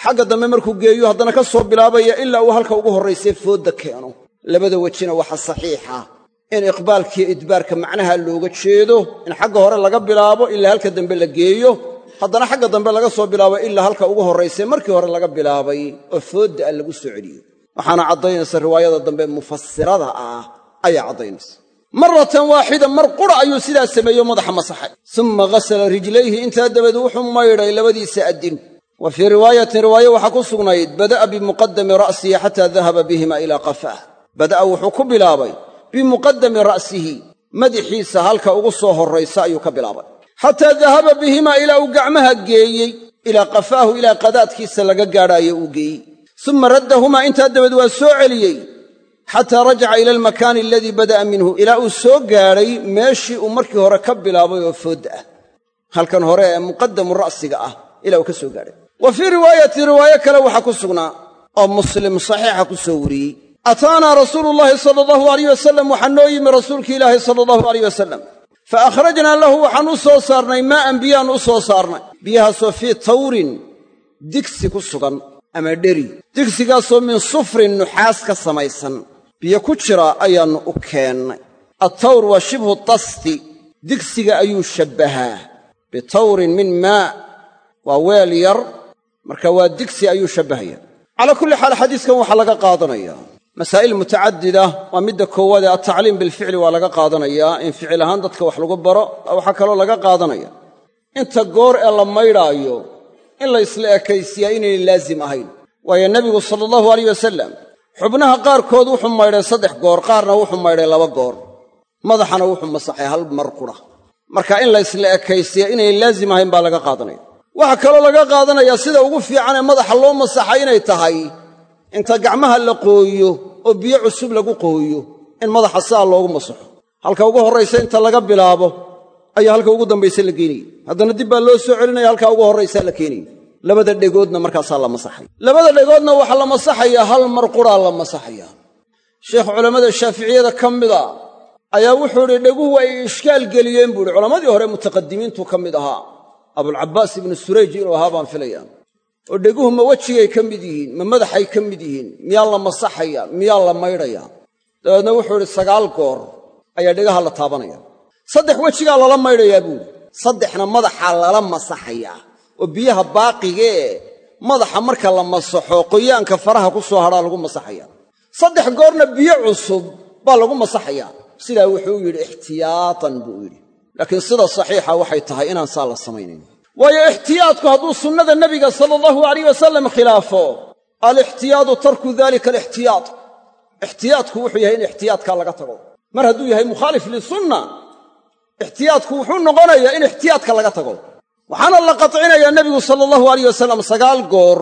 xagga dambe markuu geeyo haddana ka soo bilaabaya ilaa uu halka ugu horraysay foodda keeno labada wejina waxa saxiixa in iqbaalkiiyo idbaarka macnaha looga jeedo in xagga hore laga bilaabo ilaa halka dambe la geeyo haddana xagga dambe laga soo bilaabo ilaa halka ugu horraysay markii hore laga bilaabay oo foodda ah lagu soo celiyo waxaana caddaynaysa riwaayada dambe mufasirada ah ayaa caddaynaysa maratan waaxida mar qura ayuu sidaa sameeyo madaxa masaxay uma ghasala rijlayhi intaa dabadeed wuxuu maydhay labadiisa addin wa fii riwaayatin riwaaye waxaa ku sugnayd bada'a bimuqadami ra'sihi xataa dahaba bihima ilaa qafaah bada'a wuxuu ku bilaabay bimuqadami ra'sihi madaxiisa halka ugu soo horraysa ayuu ka bilaabay xataa dahaba bihima ilaa uu gacmaha geeyey ilaa qafaahu ilaa qadaadkiisa laga gaadhaayo uu geeyey uma raddahumaa intaa dabadeed waa soo celiyey xataa rajaca ila almakaani aladii bada'a minhu ilaa uu soo gaadhay meeshii uu markii hore ka bilaabay oo foodda ah halkan hore ee muqadamu ra'siga ah ilaa uu ka soo gaadhay wa fii riwaayati riwaaye kale waxaa ku sugnaa oo muslim saxiixa ku soo wariyey ataanaa rasuulu llaahi sala allahu alayh wasalam waxaa noo yimi rasuulki ilaahi sala allahu alayh wasalam fa akhrajnaa lahu waxaan u soo saarnay maa'an biyaan u soo saarnay biyahaasoo fii tawrin digsi ku sugan ama dheri digsigaasoo min sufrin nuxaas ka samaysan biyo ku jira ayaannu u keennay attawr waa shibhu tasti digsiga ayuu shabbahaa bitawrin min maa waa weel yar marka waa digsi ayuu shabbahaya calaa kulli xaal xadiiskan waxaa laga qaadanayaa masaa'il mutacadida waa midda koowaad ee altacliim bilficli waa laga qaadanayaa in ficil ahaan dadka wax lagu baro waxaa kaloo laga qaadanaya inta goor ee la maydhaayo in la ysla ekaysiyaa inaynay laazim ahayn waayo nebigu sala allahu alayh wasalam xubnaha qaarkood wuxuu maydhay saddex goor qaarna wuxuu maydhay laba goor madaxana wuxuu masaxay hal mar qura marka in la ysla ekaysiya inaynay laazim ahayn baa laga qaadanaya waxaa kaloo laga qaadanayaa sida ugu fiican ee madaxa loo masaxa inay tahay inta gacmaha la qooyo oo biyo cusub lagu qooyo in madaxa sidaa loogu masaxo halka ugu horraysa inta laga bilaabo ayaa halka ugu dambaysa la geenayay haddana dib baa loo soo celinaya halkaa ugu horraysaa la keenayay labada dhegoodna markaasaa la masaxay labada dhegoodna waxaa la masaxayaa hal mar quraa la masaxayaa sheekh culammada shaaficiyada ka mida ayaa wuxuu idhi dheguhu ay ishkaal geliyeen buu idhi culammadii hore mutaqadimiintu ka mid ahaa abulcabbaas ibnu surayj inuu ahaa baan filayaa oo dheguhu ma wejigay ka mid yihiin ma madaxay ka mid yihiin miyaa la masaxaya miyaa la maydhaya dabeedna wuxuu idhi sagaal goor ayaa dhegaha la taabanaya saddex wejigaa lala maydhayaa buuhi saddexna madaxaa lala masaxayaa oo biyaha baaqigee madaxa marka la masaxo qoyaanka faraha ku soo hadhaa lagu masaxaya saddex goorna biyo cusub baa lagu masaxayaa sidaa wuxuu yidhi ixtiyaatan buu yidhi laakiin sida saxiixa waxay tahay inaan saa la samaynayn waayo ixtiyaadku hadduu sunnada nebiga sala allahu alayh wasalam khilaafo alixtiyaadu tarku dalika alixtiyaad ixtiyaadku wuxuu yahay in ixtiyaadkaa laga tago mar hadduu yahay mukhaalif lisunna ixtiyaadku wuxuu noqonayaa in ixtiyaadka laga tago waxaana la qatcinayaa nebigu sala allahu alayh wasalam sagaal goor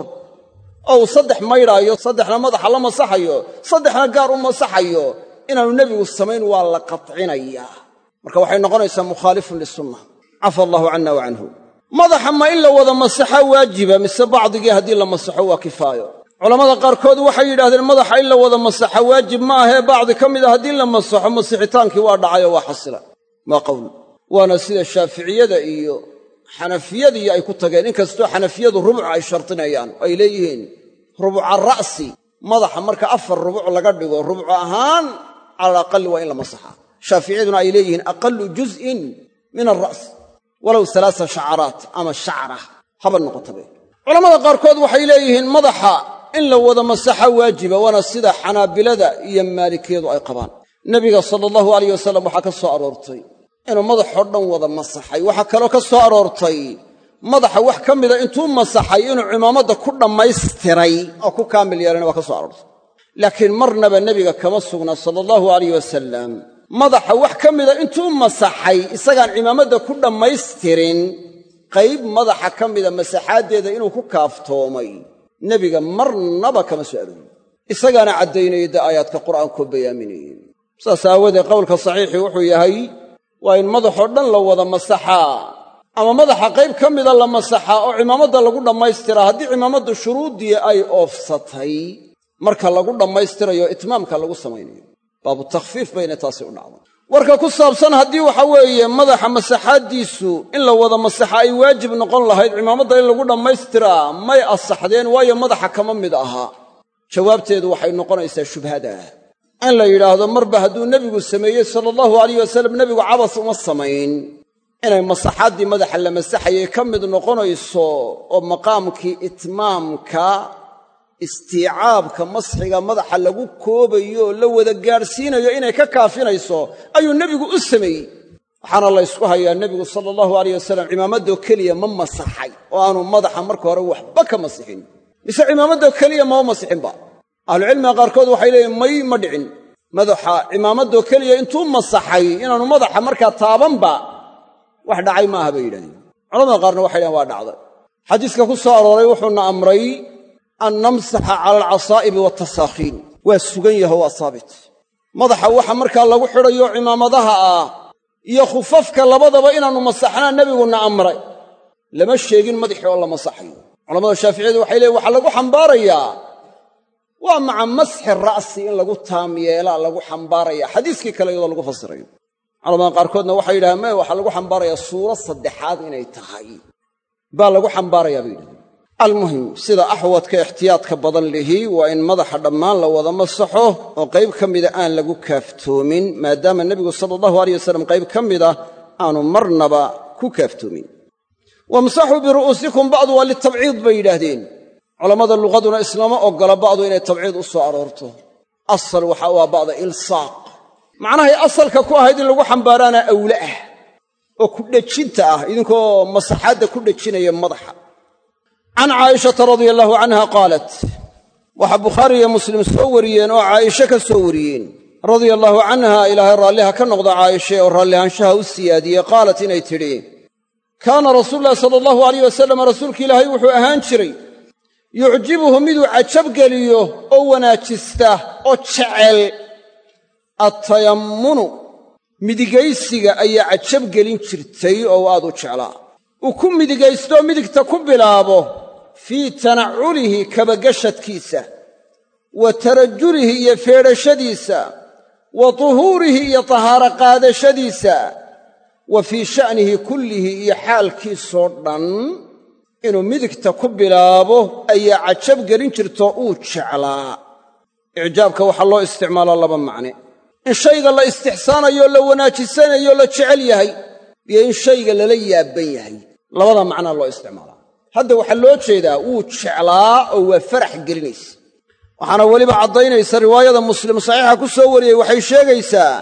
oo uu saddex maydhaayo saddexna madaxa la masaxayo saddexna gaar u masaxayo inaanu nebigu samayn waa la qatcinayaa marka waxay noqonaysaa mukhaalifun lisunna cafa allahu canna wa canhu madaxa ma in la wada masaxa waajiba mise bacdigii haddii la masaxo waa kifaayo culammada qaarkood waxay yidhahdeen madaxa in la wada masaxa waajib ma ahee bacdi ka mida haddii la masaxo masixitaankii waa dhacayoo waa xasila waa qowl waana sida shaaficiyada iyo xanafiyadii ay ku tageen inkastoo xanafiyadu rubuc ay shardinayaan ay leeyihiin rubuca ra'si madaxa marka afar rubuc laga dhigo rubuc ahaan cala alaqali waa in la masaxa shaaficiyaduna ay leeyihiin aqalu juz'in min alra's walow alaasa shacaraat ama shacra haba noqotabe culammada qaarkood waxay leeyihiin madaxa in la wada masaxa waajiba waana sida xanaabilada iyo maalikiyadu ay qabaan nebiga sala allahu alayh wasalam waxaa ka soo aroortay inuu madaxoo dhan wada masaxay waxaa kaloo ka soo aroortay madaxa wax ka mida intuu masaxay inuu cimaamadda ku dhammaystiray oo ku kaamil yeelana waa ka soo aroortay laakiin marnaba nebiga kama sugna sala allahu alayh wasalam madaxa wax ka mida intuu masaxay isagaan cimaamadda ku dhammaystirin qayb madaxa ka mida masaxaaddeeda inuu ku kaaftoomay nebiga marnaba kama soo aroorin isagaana caddaynaya da aayaadka qur'aankoo bayaaminayeen saas aawadeed qowlka saxiixii wuxuu yahay waa in madaxoo dhan la wada masaxaa ama madaxa qayb ka mida la masaxaa oo cimaamadda lagu dhammaystiraa haddii cimaamaddu shuruuddii ay oofsatay marka lagu dhammaystirayo itmaamka lagu samaynayo baabu takhfiif bayna taasi u dhacday warka ku saabsan haddii waxa weeye madaxa masaxaaddiisu in la wada masaxa ay waajib noqon lahayd cimaamadda in lagu dhammaystiraa may asaxdeen waayo madaxa kama mid ahaa jawaabteedu waxay noqonaysaa shubhada in la yidhaahdo marba hadduu nebigu sameeyey sala allahu alayh wasalam nebigu cabas uma samayn inay masaxaaddii madaxa la masaxayay ka mid noqonayso oo maqaamkii itmaamka istiicaabka masxiga madaxa lagu koobayo oo la wada gaadhsiinayo inay ka kaafinayso ayuu nebigu u sameeyey waxaana la ysku hayaa nebigu sala allahu alayh wasalam cimaamaddoo keliya ma masaxay oo aanu madaxa marka hore waxba ka masixin mise cimaamaddoo keliya mama masixinba ahlucilmiga qaarkood waxay leeyihin may ma dhicin madaxa cimaamaddoo keliya intuu masaxay inaanu madaxa markaa taabanba wax dhacay maaha bay yidhahdeen culamada qaarna waxay dhahen waa dhacday xadiiska ku soo arooray wuxuuna amray an namsaxa cala alcasaa'ibi waatasaakhiin waa sugan yaho waa saabit madaxa waxa markaa lagu xidhayo cimaamadaha ah iyo khufafka labadaba inaannu masaxnaa nebiguna amray lama sheegin madaxii oo la masaxayo culamada shaaficiyadu waxay leeyiin waxaa lagu xambaarayaa waa maca masxi ra'si in lagu taam yeelaa lagu xambaaraya xadiiskii kale iyadoo lagu fasirayo culamada qaarkoodna waxay yidhahdeen maya waxaa lagu xambaarayaa suuro saddexaad inay tahay baa lagu xambaarayaa bay yidhahdeen almuhim sida axwadka ixtiyaadka badan lihi waa in madaxa dhammaan la wada masaxo oo qayb ka mida aan lagu kaaftoomin maadaama nebigu sala allahu alayh wasalam qayb ka mida aanu marnaba ku kaaftoomin wamsaxuu biru'uusikum bacdu waa litabciid bay yidhaahdeen culammada luqaduna islama oggola bacdu inay tabciid u soo aroorto asal waxa u ah bacda ilsaaq macnahay asalka ku ahayd in lagu xambaaraana awle ah oo ku dhejinta ah idinkoo masaxaadda ku dhejinaya madaxa can caa'ishata radia allaahu canha qaalat waxaa bukhaari iyo muslim soo wariyeen oo caa'ishe ka soo wariyeen radia allaahu canha ilaahay raalliha ka noqda caa'ishe oo raallihaanshaha u siyaadiyey qaalat inay tidhi kaana rasuululahi sala allahu alayh wasalam rasuulka ilaahay wuxuu ahaan jiray yucjibuhu miduu cajabgeliyo oo wanaajista oo jecel attayammunu midigaysiga ayaa cajabgelin jirtay oo aad u jeclaa uu ku midigaystoo midigta ku bilaabo fii tanaculihi kabagashadkiisa wa tarajulihi iyo feedhashadiisa wa tuhuurihi iyo tahaaro qaadashadiisa wa fii sha'nihi kullihi iyo xaalkiisoo dhan inuu midigta ku bilaabo ayaa cajab gelin jirtoo uu jeclaa icjaabka waxaa loo isticmaalaa laba macne in shayga la istixsaanayo la wanaajisanayo la jecel yahay iyo in shayga lala yaabban yahay labada macnaa loo isticmaalaa hadda waxaa loo jeedaa wuu jeclaa oo waa farax gelinaysa waxaana weliba caddaynaysa riwaayada muslim saxiixa ku soo wariyey waxay sheegaysaa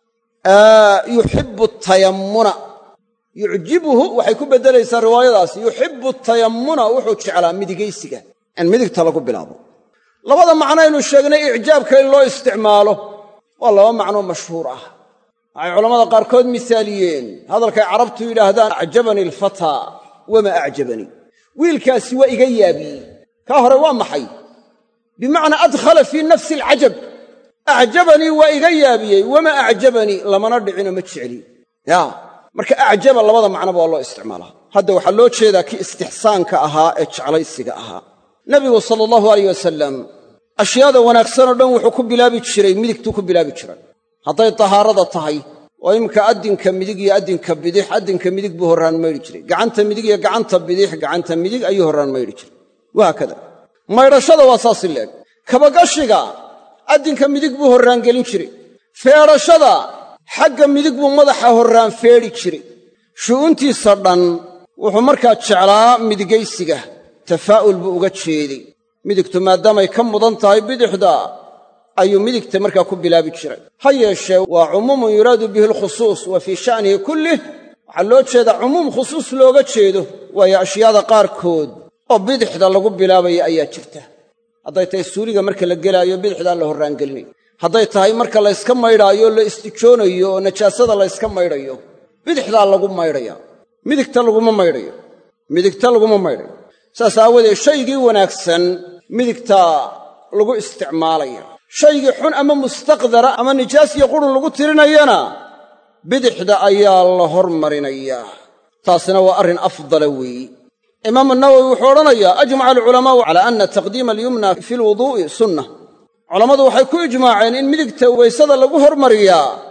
yuxibbu tayammuna yucjibuhu waxay ku beddelaysaa riwaayadaas yuxibbu tayammuna wuxuu jeclaa midigaysiga in midigta lagu bilaabo labada macnoaynu sheegnay icjaabka in loo isticmaalo waa laba macnoo mashhuur ah waxay culammada qaarkood misaaliyeen hadalkay carabtu yidhaahdaan acjabanii alfataa wamaa acjabanii wiilkaasi waa iga yaabiyey kaa hore waa maxay bimacnaa adkhala fii nafsi alcajab acjabanii waa iga yaabiyey wamaa acjabanii lamana dhicino ma jecli yaa marka acjaba labada macnoba waa loo isticmaalaa hadda waxaa loo jeedaa kii istixsaanka ahaa ee jeclaysiga ahaa nebigu sala allahu alayh wasalam ashyaada wanaagsanoo dhan wuxuu ku bilaabi jiray midigtuu ku bilaabi jiray hadday tahaarada tahay oo imika addinka midig iyo addinka bidix addinka midig buu horraan maydhi jiray gacanta midig iyo gacanta bidix gacanta midig ayuu horraan maydhi jiray wahaakada maydhashada waa saasi leeg kabagashiga addinka midig buu horraan gelin jiray feedhashada xagga midig buu madaxa horraan feedhi jiray shu'uuntiisa dhan wuxuu markaa jeclaa midigaysiga tafaa'ul buu uga jeeday midigtu maadaamay ka mudan tahay bidixda ayuu midigta markaa ku bilaabi jiray ha yeeshee waa cumuumun yuraadu bihi alkhusuus wa fii sha'nihi kullih waxaa loo jeedaa cumuum khusuus looga jeedo waayo ashyaada qaarkood oo bidixda lagu bilaabaya ayaa jirta hadday tahay suuliga marka la gelaayo bidixdaa la horraangelinayo hadday tahay marka layska maydhaayo la istijoonayo oo najaasada layska maydhayo bidixdaa lagu maydhaya midigta laguma maydhayo midigta laguma maydhayo saas aawadeed shaygii wanaagsan midigtaa lagu isticmaalaya shaygii xun ama mustaqdara ama nijaas iyo qurun lagu tirinayana bidixda ayaa la hormarinayaa taasina waa arrin afdala weeye imaamu nawowi wuxuu odhanayaa ajmaca alculamaa'u calaa anna taqdiima alyumna fi lwuduu'i sunna culammadu waxay ku ijmaaceen in midigta weysada lagu hormariyaa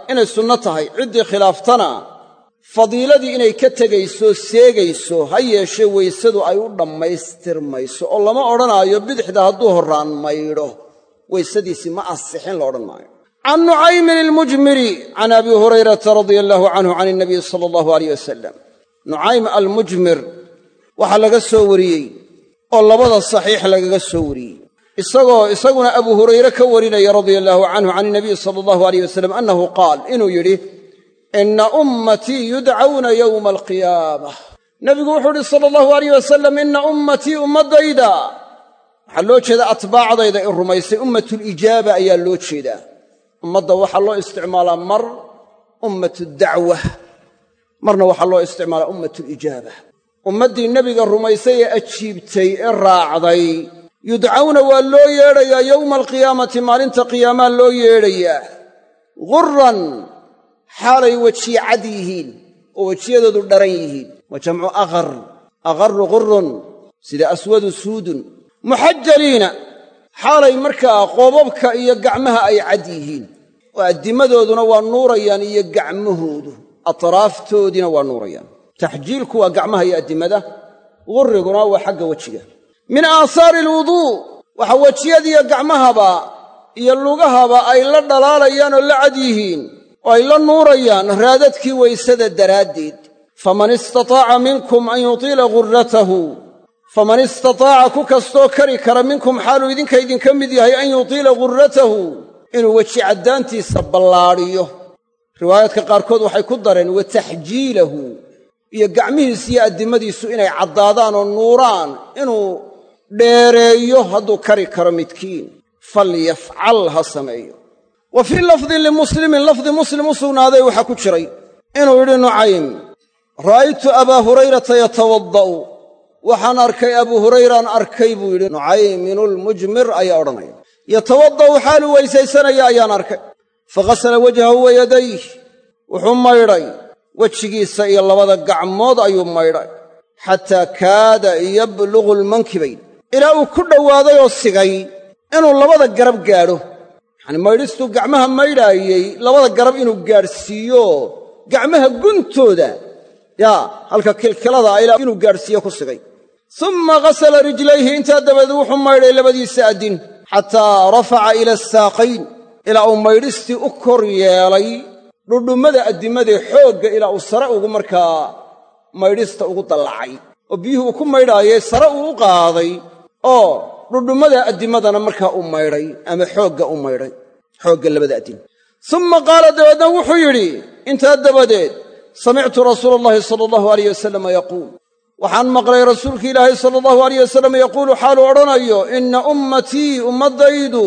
inay sunno tahay ciddii khilaaftana fadiiladii inay ka tegayso seegayso ha yeeshee weysadu ay u dhammaystirmayso oo lama odhanaayo bidixda hadduu horraan maydho weysadiisii ma asixin la odhan maayo. can nucaymin almujmiri can abi hurayrata radia allaahu canhu can inabiyi sala allahu alayh wasalam. nucaym almujmir waxaa laga soo wariyey oo labada saxiix lagaga soo wariyey isagoo isaguna abu hurayre ka warinaya radia allaahu canhu can inabiyi sala allahu alayh wasalam annahu qaal inuu yidhi inna ummatii yudcawna yowma alqiyaamah. nebigu wuxuu idhi sala allahu alayh wasalam inna ummatii ummaddayda waxaa loo jeedaa atbaacdayda in rumaysay ummatulijaaba ayaa loo jeedaa. ummadda waxaa loo isticmaalaa mar ummatu dacwa, marna waxaa loo isticmaalaa ummatulijaaba. ummaddii nebiga rumaysay ee ajiibtay ee raacday yudcawna waa loo yeedhayaa yowma alqiyaamati maalinta qiyaamaa loo yeedhayaa gurran xaalay wejiye cad yihiin oo wejiyadoodu dharan yihiin. wa jamcu aqar, aqarru gurrun sida aswadu suudun. muxajaliina xaalay markaa qoobabka iyo gacmaha ay cad yihiin oo addimadooduna waa nuurayaan iyo gacmahoodu atraaftoodiina waa nuurayaan. taxjiilku waa gacmaha iyo addimada, gurriguna waa xagga wejiga. min aahaari alwuduu waxa wejiyadiiyo gacmahaba iyo lugahaba ay la dhalaalayaan oo la cad yihiin oo ay la nuurayaan raadadkii weysada daraaddeed. faman istataaca minkum an yutiila gurratahu faman istataaca ku kastoo kari kara minkum xaaluu idinka idinka mid yahay an yutiila gurratahu inuu weji caddaantiisa ballaadhiyo. riwaayaadka qaarkood waxay ku dareen wa taxjiilahu iyo gacmihiisa iyo addimadiisu inay caddaadaan oo nuuraan inuu dheereeyo hadduu kari karo midkiin falyafcal ha sameeyo. wa fii lafdin limuslimin lafdi muslim u sugnaaday waxaa ku jiray inuu yidhi nucaym ra'aytu abaa hurayrata yatawadda'u waxaan arkay abuu hurayraan arkay buu yidhi nucayminulmujmir ayaa odhanaya yatawadda'u xaaluu weysaysanaya ayaan arkay faghasala wajhahu wa yadayh wuxuu maydhay wejigiisa iyo labada gacmood ayuu maydhay xataa kaada yablugu lmankibayn ilaa uu ku dhowaaday oo sigay inuu labada garab gaadho. yacanii maydhistuu gacmaha maydhaayey labada garab inuu gaadhsiiyo gacmaha guntooda yaa halka kilkilada ilaa inuu gaadhsiiyo ku sigay. summa ghasala rijlayhi intaa dabadeed wuxuu maydhay labadiisa addin xataa rafaca ila asaaqayn ilaa uu maydhistii u kor yeelay dhudhummada addimadee xoogga ilaa uu sare ugu markaa maydhista ugu dallacay oo biyuhu uu ku maydhaayey sare uu u qaaday oo dhudhummada addimadana markaa u maydhay ama xoogga u maydhay xoogga labada addin. summa qaala dabeedna wuxuu yidhi intaa dabadeed samictu rasuula allahi sala allahu alayh wasalama yaquul waxaan maqlay rasuulki ilaahay sala allahu alayh wasalam yaquulu xaaluu odhanayo inna ummatii ummaddaydu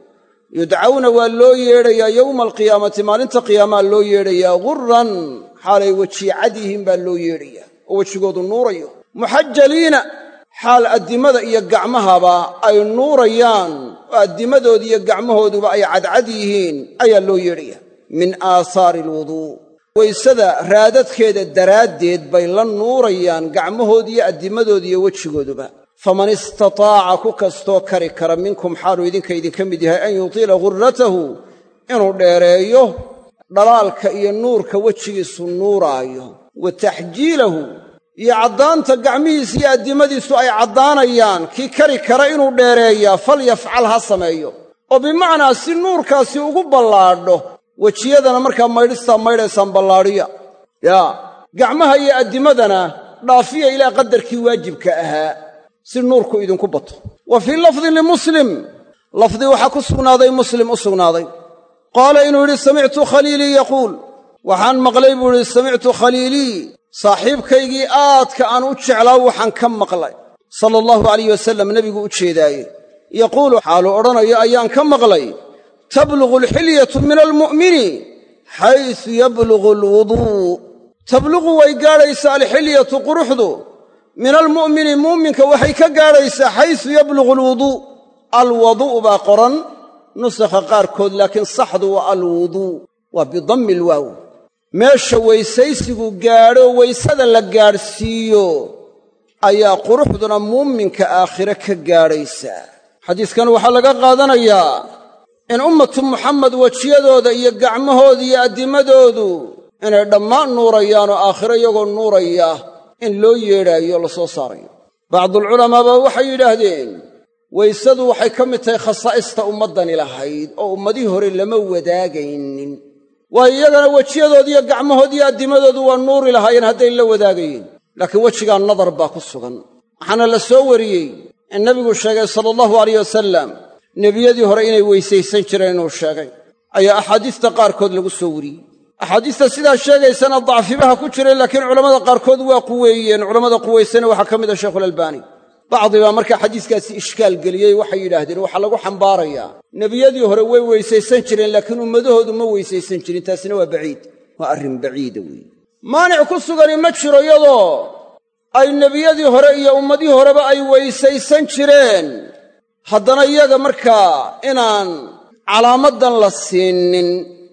yudcawna waa loo yeedhayaa yowma alqiyaamati maalinta qiyaamaa loo yeedhayaa gurran xaalay wejiye cad yihiin baa loo yeedhayaa oo wejigoodu nuurayo. muxajaliina xaal addimada iyo gacmahaba ay nuurayaan oo addimadooda iyo gacmahooduba ay cadcad yihiin ayaa loo yeedhayaa. min aahaari alwuduu weysada raadadkeeda daraaddeed bay la nuurayaan gacmahood iyo addimadooda iyo wejigooduba. faman istataaca ku kastoo kari kara minkum xaaluu idinka idinka mid yahay an yutiila gurratahu inuu dheereeyo dhalaalka iyo nuurka wejigiisu nuuraayo wa taxjiilahu iyo caddaanta gacmihiisa iyo addimadiisu ay caddaanayaan kii kari kara inuu dheereeyaa falyafcal ha sameeyo oo bimacnaa si nuurkaasi ugu ballaadho wejiyadana markaa maydhistaa maydhaysaan ballaadhiya yaa gacmaha iyo addimadana dhaafiya ilaa qadarkii waajibka ahaa si nuurku idinku bato. wa fii lafdin limuslim lafdi waxaa ku sugnaaday muslim u sugnaaday qaala inuu yidhi samictu khaliilii yaquul waxaan maqlay buu yidhi samictu khaliilii saaxiibkaygii aadka aan u jeclaa waxaan ka maqlay sala allahu alayh wasalam nebigu u jeedaaye yaquulu xaaluu odhanayo ayaan ka maqlay tablugu alxilyatu min almu'mini xaysu yablugu alwuduu tablugu way gaadhaysaa alxilyatu quruxdu min almu'mini muuminka waxay ka gaadhaysaa xaysu yablugu alwuduu alwaduu' baa qoran nusakha qaarkood laakiin saxdu waa alwuduu waa bidammi alwaaw meesha weysaysigu gaadho weysada la gaadhsiiyo ayaa quruxduna muuminka aakhire ka gaadhaysaa. xadiiskan waxaa laga qaadanayaa in ummatu muxamed wejiyadooda iyo gacmahooda iyo addimadoodu inay dhammaan nuurayaanoo aakhiro iyagoo nuuraya in loo yeedhaayo la soo saarayo bacdulculamaa baa waxay yidhaahdeen waysadu waxay ka mid tahay khasaa'ista ummaddani lahayd oo ummadihii hore lama wadaagaynin waayo iyagana wejiyadooda iyo gacmahooda iyo addimadoodu waa nuuri lahaayeen hadday la wadaagayeen laakiin wejigaa nadar baa ku sugan waxaana la soo wariyey in nebigu sheegay sala allahu alayh wasalam nebiyadii hore inay weysaysan jireen inuu sheegay ayaa axaadiista qaarkood lagu soo wariyey axaadiista sidaa sheegaysana dacfibaha ku jiray laakiin culammada qaarkood waa quweeyeen culammada quwaysana waxaa ka mid a sheikhulalbaani bacdi baa markaa xadiiskaasi ishkaal geliyey waxay yidhaahdeen waxaa lagu xambaarayaa nebiyadii hore way weysaysan jireen laakiin ummadahoodu ma weysaysan jirin taasina waa baciid waa arrin baciida weeye maanic ku sugani ma jiro iyadoo ay nebiyadii hore iyo ummadihii horeba ay weysaysan jireen haddana iyaga markaa inaan calaamadan la siinin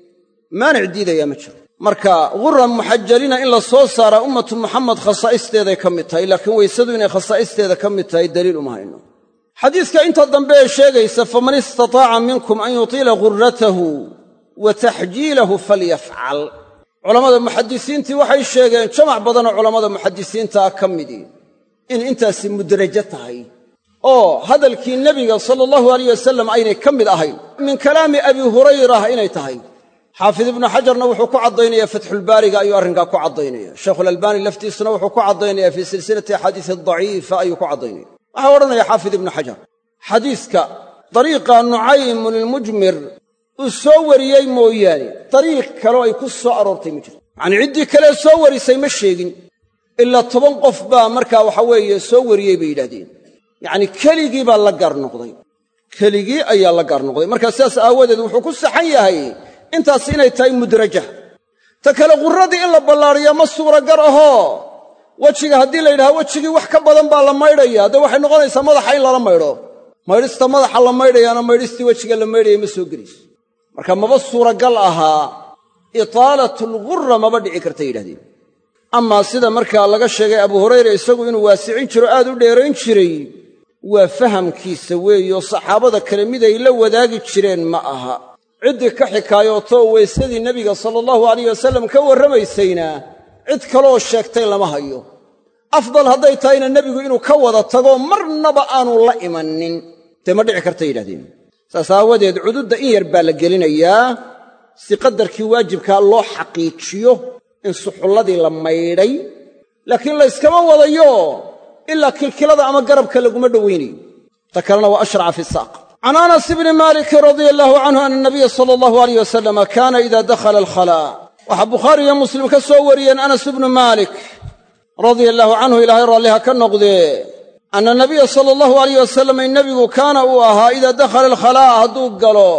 maanic diidayaa ma jiro marka ghuran muxajaliina in la soo saaraa ummatu muxamed khasaa'isteeday ka mid tahay laakiin weysadu inay khasaa'isteeda ka mid tahay daliil uma hayno xadiiska inta dambe ee sheegaysa faman istataaca minkum an yutiila ghurratahu wa taxjiilahu falyafcal culammada muxadisiintii waxay sheegeen jamac badanoo culammada muxadisiintaa ka midii in intaasi mudrajo tahay oo hadalkii nebiga sala allahu alayh wasalam aynay ka mid ahayn min kalaami abi hurayrah inay tahay xaafid ibnu xajarna wuxuu ku caddaynaya fatxulbaariga ayuu arrinkaa ku caddaynaya sheikhulalbaani laftiisuna wuxuu ku caddaynaya fii silsilati axaadiisi daciifa ayuu ku caddaynaya waxaa odhanaya xaafid ibnu xajar xadiiska dariiqa nucaymun ilmujmir uu soo wariyey mooyaane dariiq kaleo ay ku soo aroortay ma jirto yacanii ciddii kalee soo warisay ma sheegin ilaa toban qof baa markaa waxa weeye soo wariyey bay yidhahdeen yacnii keligii baa la gaar noqday keligii ayaa la gaar noqday markaa sidaas aawadeed wuxuu ku saxan yahay intaas inay tahay mudraja ta kale qurradii in la ballaariyo ma suuragar ahoo wejiga haddii la yidhaha wejigii wax ka badan baa la maydhaya dee waxay noqonaysaa madaxa in lala maydho maydhista madaxa la maydhayaana maydhistii wejiga la maydhaya ma soo gelayso marka maba suuragal ahaa itaalatulghurra maba dhici kartay yidhahdeen amaa sida markaa laga sheegay abu hurayra isagu inuu waasicin jiro aad u dheerayn jiray waa fahamkiisa weeyo saxaabada kale miday la wadaagi jireen ma aha ciddii ka xikaayootoo weysadii nebiga sala allahu alayh wasalam ka warramaysayna cid kaleoo sheegtay lama hayo afdal hadday tahayna nebigu inuu ka wada tago marnaba aanu la imanin dee ma dhici kartay yidhahdeen saas aawadeed cududda in yar baa la gelinayaa si qadarkii waajibkaa loo xaqiijiyo in suxulladii la maydhay laakiin layskama wadayo ilaa kilkilada ama garabka laguma dhowaynayo ta kalena waa ashraca fi saaq can anas ibni maalikin radia allahu canhu ana nabiya sala allahu alayh wasalama kaana ida dakhala alkhalaa waxaa bukhaari iyo muslim ka soo wariyeen anas ibnu maalik radia allahu canhu ilaahay raalliha ka noqdee anna nabiya sala allahu alayh wasalam in nebigu kaana uu ahaa idaa dakhala alkhalaa'a hadduu galo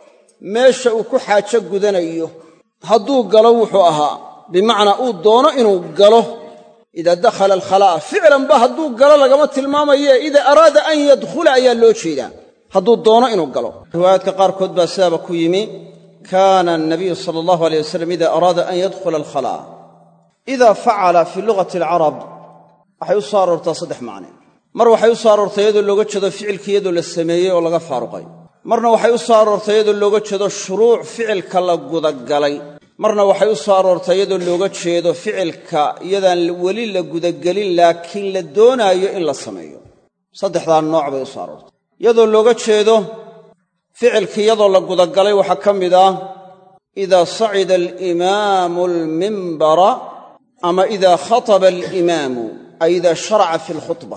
meesha uu ku xaajo gudanayo hadduu galo wuxuu ahaa bimacnaa uu doono inuu galo idaa dakhala alkhalaa'a ficlanba hadduu galo lagama tilmaamaye idaa araada an yadkhula ayaa loo jeedaa hadduu doono inuu galo riwaayaadka qaarkood baa sidaaba ku yimi kaana anabiyu sala allahu alayh wasalam ida araada an yadkhula alkhalaa'a idaa facala fii lugati alcarab waxay u soo aroortaa saddex macne mar waxay u soo aroortay iyadoo looga jeedo ficilkii iyadoo la sameeyey oo laga faaruqay marna waxay u soo aroortay iyadoo looga jeedo shuruuc ficilka la gudagalay marna waxay u soo aroortay iyadoo looga jeedo ficilka iyadaan weli la gudagelin laakiin la doonaayo in la sameeyo saddexdaa nooc bay u soo aroortay iyadoo looga jeedo ficilkii iyadoo la gudagalay waxaa ka mid ah idaa sacida alimaamu almimbara ama idaa khataba alimaamu ay idaa sharaca fi alkhutba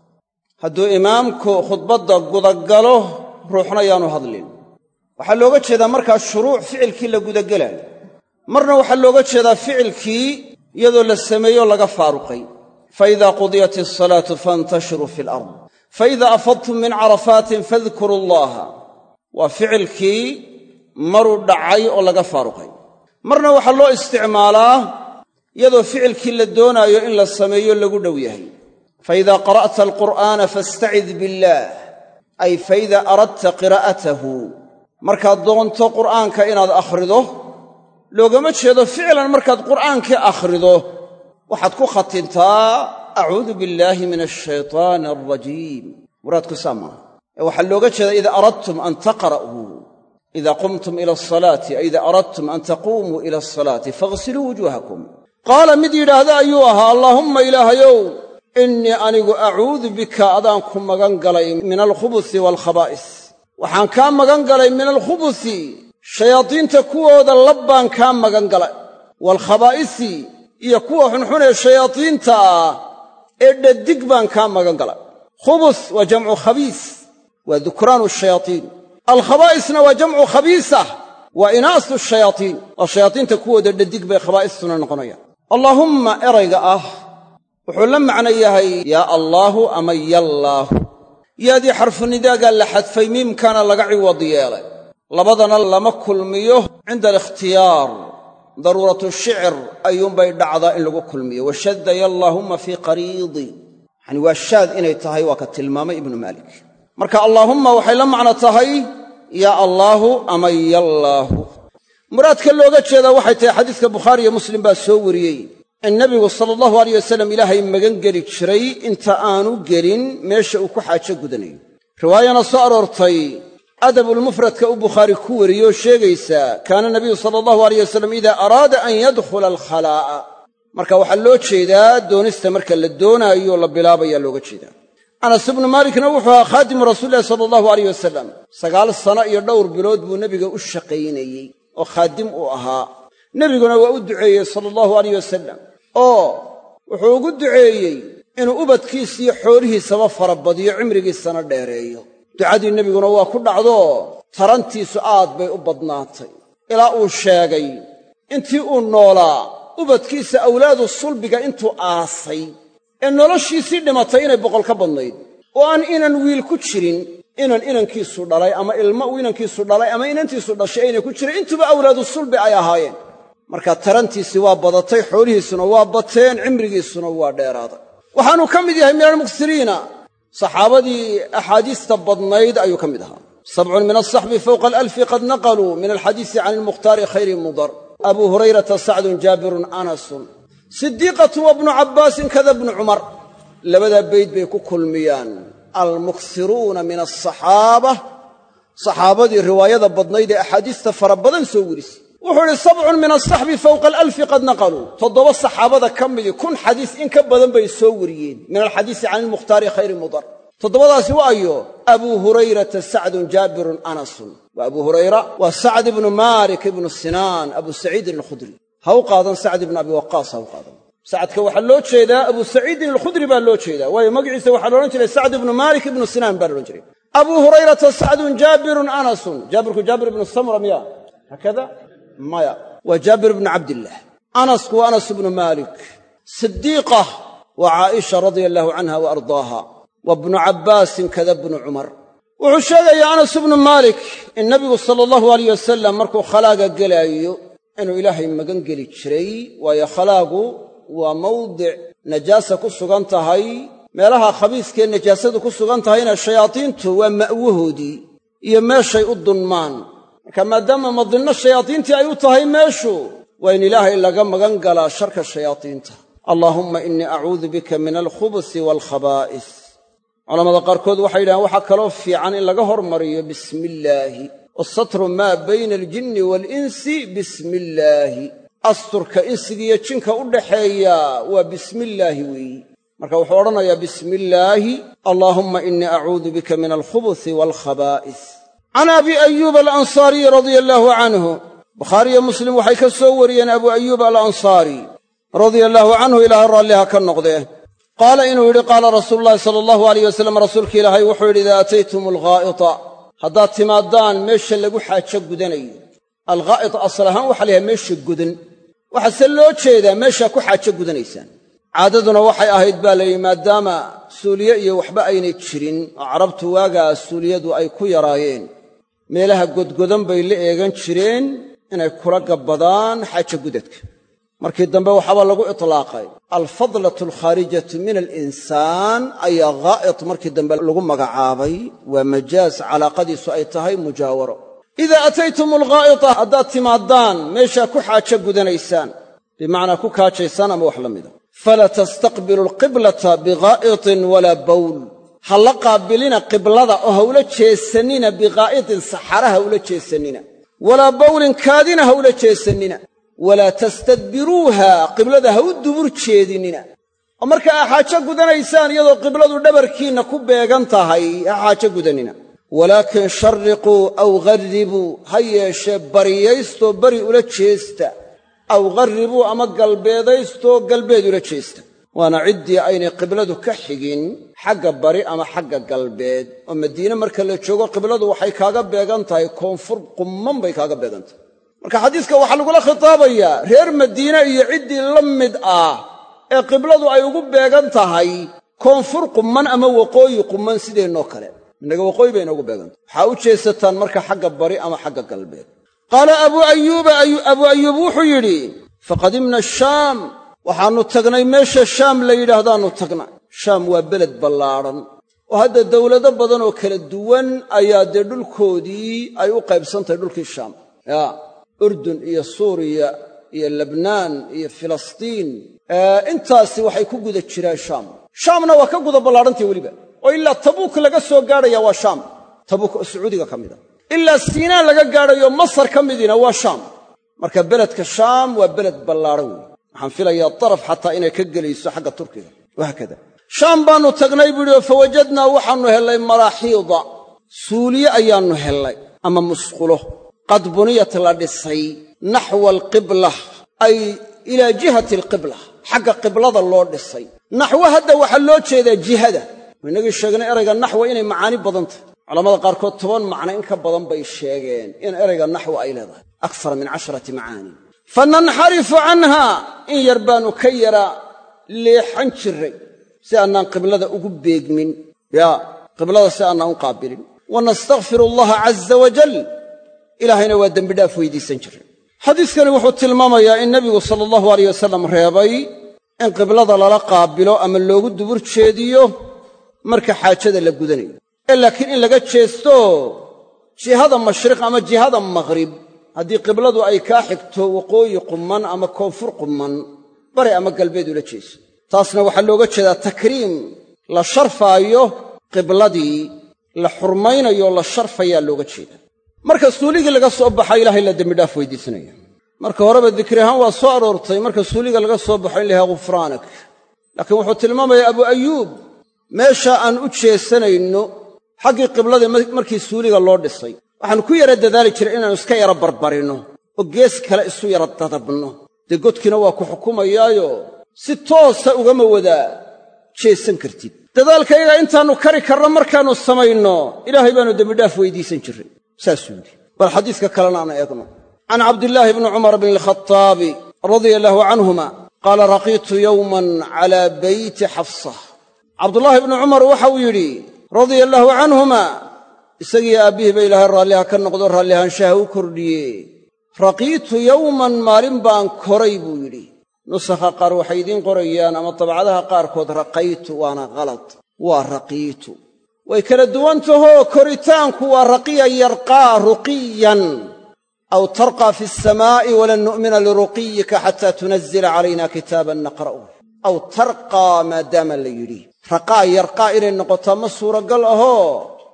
hadduu imaamku khudbadda gudagalo ruuxna yaanu hadlin waxaa looga jeedaa markaa shuruuc ficilkii la gudagelaayo marna waxaa looga jeedaa ficilkii iyadoo la sameeyo laga faaruqay faidaa qudiyat asalaatu faintashiruu fi alard faidaa afadtum min carafaatin fadkuruu allaha waa ficilkii maruu dhacay oo laga faaruqay marna waxaa loo isticmaalaa iyadoo ficilkii la doonaayo in la sameeyo lagu dhow yahay faidaa qara'ta alqur'aana fastacid billaah ay faidaa aradta qiraa'atahu markaad doonto qur'aanka inaad akhrido loogama jeedo ficlan markaad qur'aankii akhrido waxaad ku khatintaa acuudu billaahi min ashaytaani alrajiim muraadku saa maaha ee waxaa looga jeedaa idaa aradtum an taqra'uu idaa qumtum ila asalaati ay idaa aradtum an taquumuu ila asalaati faghsiluu wujuuhakum qaala mid yidhaahda ayuu ahaa allaahumma ilaahayow innii anigu acuudu bika adaan ku magan galay min alkhubusi waalkhabaa'is waxaan kaa magan galay min alkhubusi shayaadiinta kuwooda lab baan kaa magan galay waalkhabaa'isi iyo kuwa xunxun ee shayaadiinta ah ee dhadig baan kaa magan galay khubus waa jamcu khabiis waa dukraanu shayaaiin alkhabaa'isna waa jamcu khabiisa waa inaasu shayaaiin waa shayaadiinta kuwooda dhadig bay khabaa'istuna noqonayaan allaahumma erayga ah wuxuu la macno yahay yaa allaahu ama yallaahu yaadii xarfunidaagaa la xadfay miimkana laga ciwad yeelay labadana lama kulmiyo cinda alikhtiyaar daruuratu shicr ayuunbay dhacdaa in lagu kulmiyo washadda yallaahumma fii qariidi yani waa shaad inay tahay waa ka tilmaamay ibnu maalik marka allaahumma waxay la macno tahay yaa allaahu ama yallaahu muraadka looga jeedaa waxay tahay xadiiska bukhaari iyo muslim baa soo wariyey in nebigu sala allahu alayh wasalam ilaahay magan geli jiray inta aanu gelin meesha uu ku xaajo gudanayo riwaayana soo aroortay adabulmufradka uu bukhaari ku wariyoo sheegaysaa kaana nabiyu sala allahu alayh wasalam idaa araada an yadkhula alkhalaa'a marka waxaa loo jeedaa doonista marka la doonaayo la bilaabayaa looga jeedaa anas ibnu maalikna wuxuu ahaa khaadimu rasuulilahi sala allahu alayh wasalam sagaal sano iyo dhowr bilood buu nebiga u shaqaynayey oo khaadim uu ahaa nebiguna waa u duceeyey sala allahu alayh wasalam oo wuxuu ugu duceeyey inuu ubadkiisiyo xoolihiisaba farabadiyo cimrigiisana dheereeyo ducadii nebiguna waa ku dhacdo tarantiisu aad bay u badnaatay ilaa uu sheegay intii uu noolaa ubadkiisa awlaadu sulbiga intuu aasay ee noloshiisii dhimatay inay boqol ka badnayd oo aan inan wiil ku jirin inan inankiisu dhalay ama ilmo uu inankiisu dhalay ama inantiisu dhashay aynay ku jirin intuba awlaadu sulbi ay ahaayeen marka tarantiisii waa badatay xoolihiisuna waa bateen cimrigiisuna waa dheeraaday waxaanuu ka mid yahay min almuksiriina saxaabadii axaadiista badnayd ayuu ka mid ahaa sabcun min alsaxbi fowqa alalfi qad naqaluu min alxadiisi can ilmukhtaari khayri mudar abuu hurayrata sacdun jaabirun anasun sidiiqatu wa bnu cabbaasin kada bnu cumar labadaa bayd bay ku kulmiyaan almuksiruuna min alsaxaaba saxaabadii riwaayada badnayd ee axaadiista fara badan soo werisay wuxuu idhi sabcun min alsaxbi fowqa alalfi qad naqaluu toddoba saxaabada ka midii kun xadiis in ka badan bay soo wariyeen min alxadiisi can ilmukhtaari khayri mudar toddobadaasi waayo abuu hurayrata sacdun jaabirun anasun waa abuu hurayra waa sacd ibnu maalik ibnu sinaan abuu saciidin alkhudri ha u qaadan sacd ibnu abi waqaas ha u qaadan sacadka waxaa loo jeedaa abuu saciidin alkhudri baa loo jeedaa waayo magaciisa waxaa loodhan jiray sacd ibnu maalik ibnu sinaan baa loodhan jiray abuu hurayrata sacdun jaabirun anasun jaabirku jaabir ibnu samura miya haakada maya waa jaabir ibnu cabdillaah anasku waa anas ibnu maalik sidiiqa waa caaisha radia allaahu canha wa ardaaha wa bnu cabbaasin kada bnu cumar wuxuu sheegayaa anas ibnu maalik in nebigu sala allahu alayh wasalam markuu khalaaga gelaayo inuu ilaahay magan geli jiray waayo khalaagu waa mawdic najaasa ku sugan tahay meelaha khabiiskee najaasadu ku sugan tahayna shayaadiintu waa ma'wahoodii iyo meeshay u dunmaan marka maadaama madinno shayaadiintii ay u tahay meeshu waa in ilaahay laga magan galaa sharka shayaadiinta allaahumma innii acuudu bika min alkhubusi waalkhabaa'is culamada qaarkood waxay yidhahaan waxaa kaloo fiican in laga hormariyo bismi illaahi wasatru maa bayna aljinni waalinsi bismi illaahi asturka insigiiyo jinka u dhaxeeya waa bismi illaahi weeyi marka wuxuu odhanayaa bismi illaahi allaahumma innii acuudu bika min alkhubusi waalkhabaa'is can abi ayuub alansaariyi radia allaahu canhu bukhaariyo muslim waxay ka soo wariyeen abu ayuub alansaari radia allaahu canhu ilaahay raalliha ka noqdee qaala inuu yidhi qaala rasuulu llahi sala allahu alayh wasalam rasuulka ilaahay wuxuu yidhi idaa ataytum alghaa'ita haddaad timaadaan meesha lagu xaajo gudanayo alghaa'it asal ahaan waxa la yahay meesha godan waxaase loo jeedaa meeshaa ku xaajo gudanaysaan caadaduna waxay ahayd baa layidhi maadaama suuliye iyo waxba aynay jirin oo carabtu waagaa suuliyadu ay ku yaraayeen meelaha godgodan bay la eegan jireen inay kula gabbadaan xaajo gudadka markii dambe waxaaba lagu itlaaqay alfadlatu alkhaarijatu min alinsaan ayaa ghaa'it markii dambe lagu magacaabay waa majaaz calaaqadiisu ay tahay mujaawaro idaa ataytum alghaa'ita haddaad timaadaan meeshaa ku xaajo gudanaysaan bimacnaa ku kaajaysaan ama wax la mida falaa tastaqbilu alqiblata bighaa'itin walaa bawl ha la qaabilina qiblada oo ha ula jeesanina biqaa'itin saxara ha ula jeesanina walaa bawlin kaadina ha ula jeesanina walaa tastadbiruuha qiblada ha u dubur jeedinina oo marka aa xaajo gudanaysaan iyadoo qibladu dhabarkiinna ku beegan tahay ha xaajo gudanina walaakin sharriquu aw gharribuu ha yeeshee bariyaystoo bari ula jeesta aw gharribuu ama galbeedaystoo galbeed ula jeesta waana ciddii aynay qibladu ka xigin xagga bari ama xagga galbeed oo madiine marka la joogo qibladu waxay kaaga beegan tahay koonfur qumman bay kaaga beegan tahay marka xadiiska waxaa lagula khitaabayaa reer madiine iyo ciddii la mid ah ee qibladu ay ugu beegan tahay koonfur qumman ama waqooyi qumman sideennoo kale innaga waqooyi bay inoogu beegan tahay waxaa u jeesataan marka xagga bari ama xagga galbeed qaala abuu ayuuba abuu ayuub wuxuu yidhi faqadimna ashaam waxaannu tagnay meesha shaam la yidhaahdaannu tagnay shaam waa beled ballaadhan oo hadda dawlado badan oo kala duwan ayaa dee dhulkoodii ay u qaybsantahay dhulkii shaam yaa urdun iyo suuriya iyo lebnaan iyo filistiin intaasi waxay ku guda jiraan shaam shaamna waa ka guda ballaadhantay weliba oo ilaa tabuuk laga soo gaadhaya waa shaam tabuuk oo sacuudiga ka mid a ilaa siinaa laga gaadhayo masar ka midiina waa shaam marka beledka shaam waa beled ballaadhan wey waxaan filayaa daraf xataa inay ka gelayso xagga turkiga wahaakada shaam baannu tagnay buu yidhi oo fawajadnaa waxaannu hellay maraaxiida suuliye ayaannu hellay ama musqulo qad buniyat la dhisay naxwa alqibla ay ilaa jihati alqibla xagga qiblada loo dhisay naxwo hadda waxaa loo jeedaa jihada waynagii sheegnay erayga naxwa inay macaani badan tahay culamada qaarkood toban macno in ka badan bay sheegeen in erayga naxwa ay leedahay akthar min casharati macaani fananxarifu canha in yar baannu ka yara leexan jirray si annaan qiblada ugu beegmin yaa qiblada si annaan u qaabilin wa nastakfiru allaha caza wajal ilaahayna waa dembidhaaf weydiisan jirray xadiiskani wuxuu tilmaamayaa in nebigu sala allahu alayh wasalam reebay in qiblada lala qaabilo ama loogu dubur jeediyo marka xaajada la gudanayo ee laakiin in laga jeesto jihada mashriq ama jihada maghrib haddii qibladu ay kaa xigto waqooyi qumman ama koonfur qumman bari ama galbeed ula jeeso taasna waxaa looga jeedaa takriim la sharfaayo qibladii la xurmaynayo la sharfayaa looga jeedaa marka suuligii laga soo baxa ilaahay la dembidhaaf weydiisanaya marka horeba dikri ahaan waa soo aroortay marka suuliga laga soo baxo in la yahay ghufraanak laakiin wuxuu tilmaamayaa abuu ayuub meesha aan u jeesanayno xaggii qibladii markii suuliga loo dhisay waxaannu ku yara dadaali jiray inaannu iska yara barbarino oo gees kale isu yara dadabno dee godkiina waa ku xukumayaayo si toosa ugama wada jeesan kartid dadaalkayaga intaannu kari karno markaannu samayno ilaahay baannu dembidhaaf weydiisan jirray saasuu yidhi bal xadiiska kalena aan eegno can cabdillaahi bni cumar bni alkhataabi radia allaahu canhuma qaala raqiitu yowman calaa beyti xafsa cabdullaahi bni cumar waxau yidhi radia allaahu canhuma isagii aabbihii ba ilaahay raalliha ka noqdo raallihaanshaha u kordhiye raqiitu yowman maalin baan koray buu yidhi nusakha qaar waxay idiin qorayaan ama dabcadaha qaarkood raqaytu waana kalad waa raqiitu way kala duwan tahoo koritaanku waa raqiya yarqaa ruqiyan aw tarqaa fi asamaa'i walan nu'mina liruqiyika xataa tunazila calayna kitaaban naqra'uh aw tarqaa maadaama la yidhi raqaa yarqaa inay noqotaa ma suuragal ahoo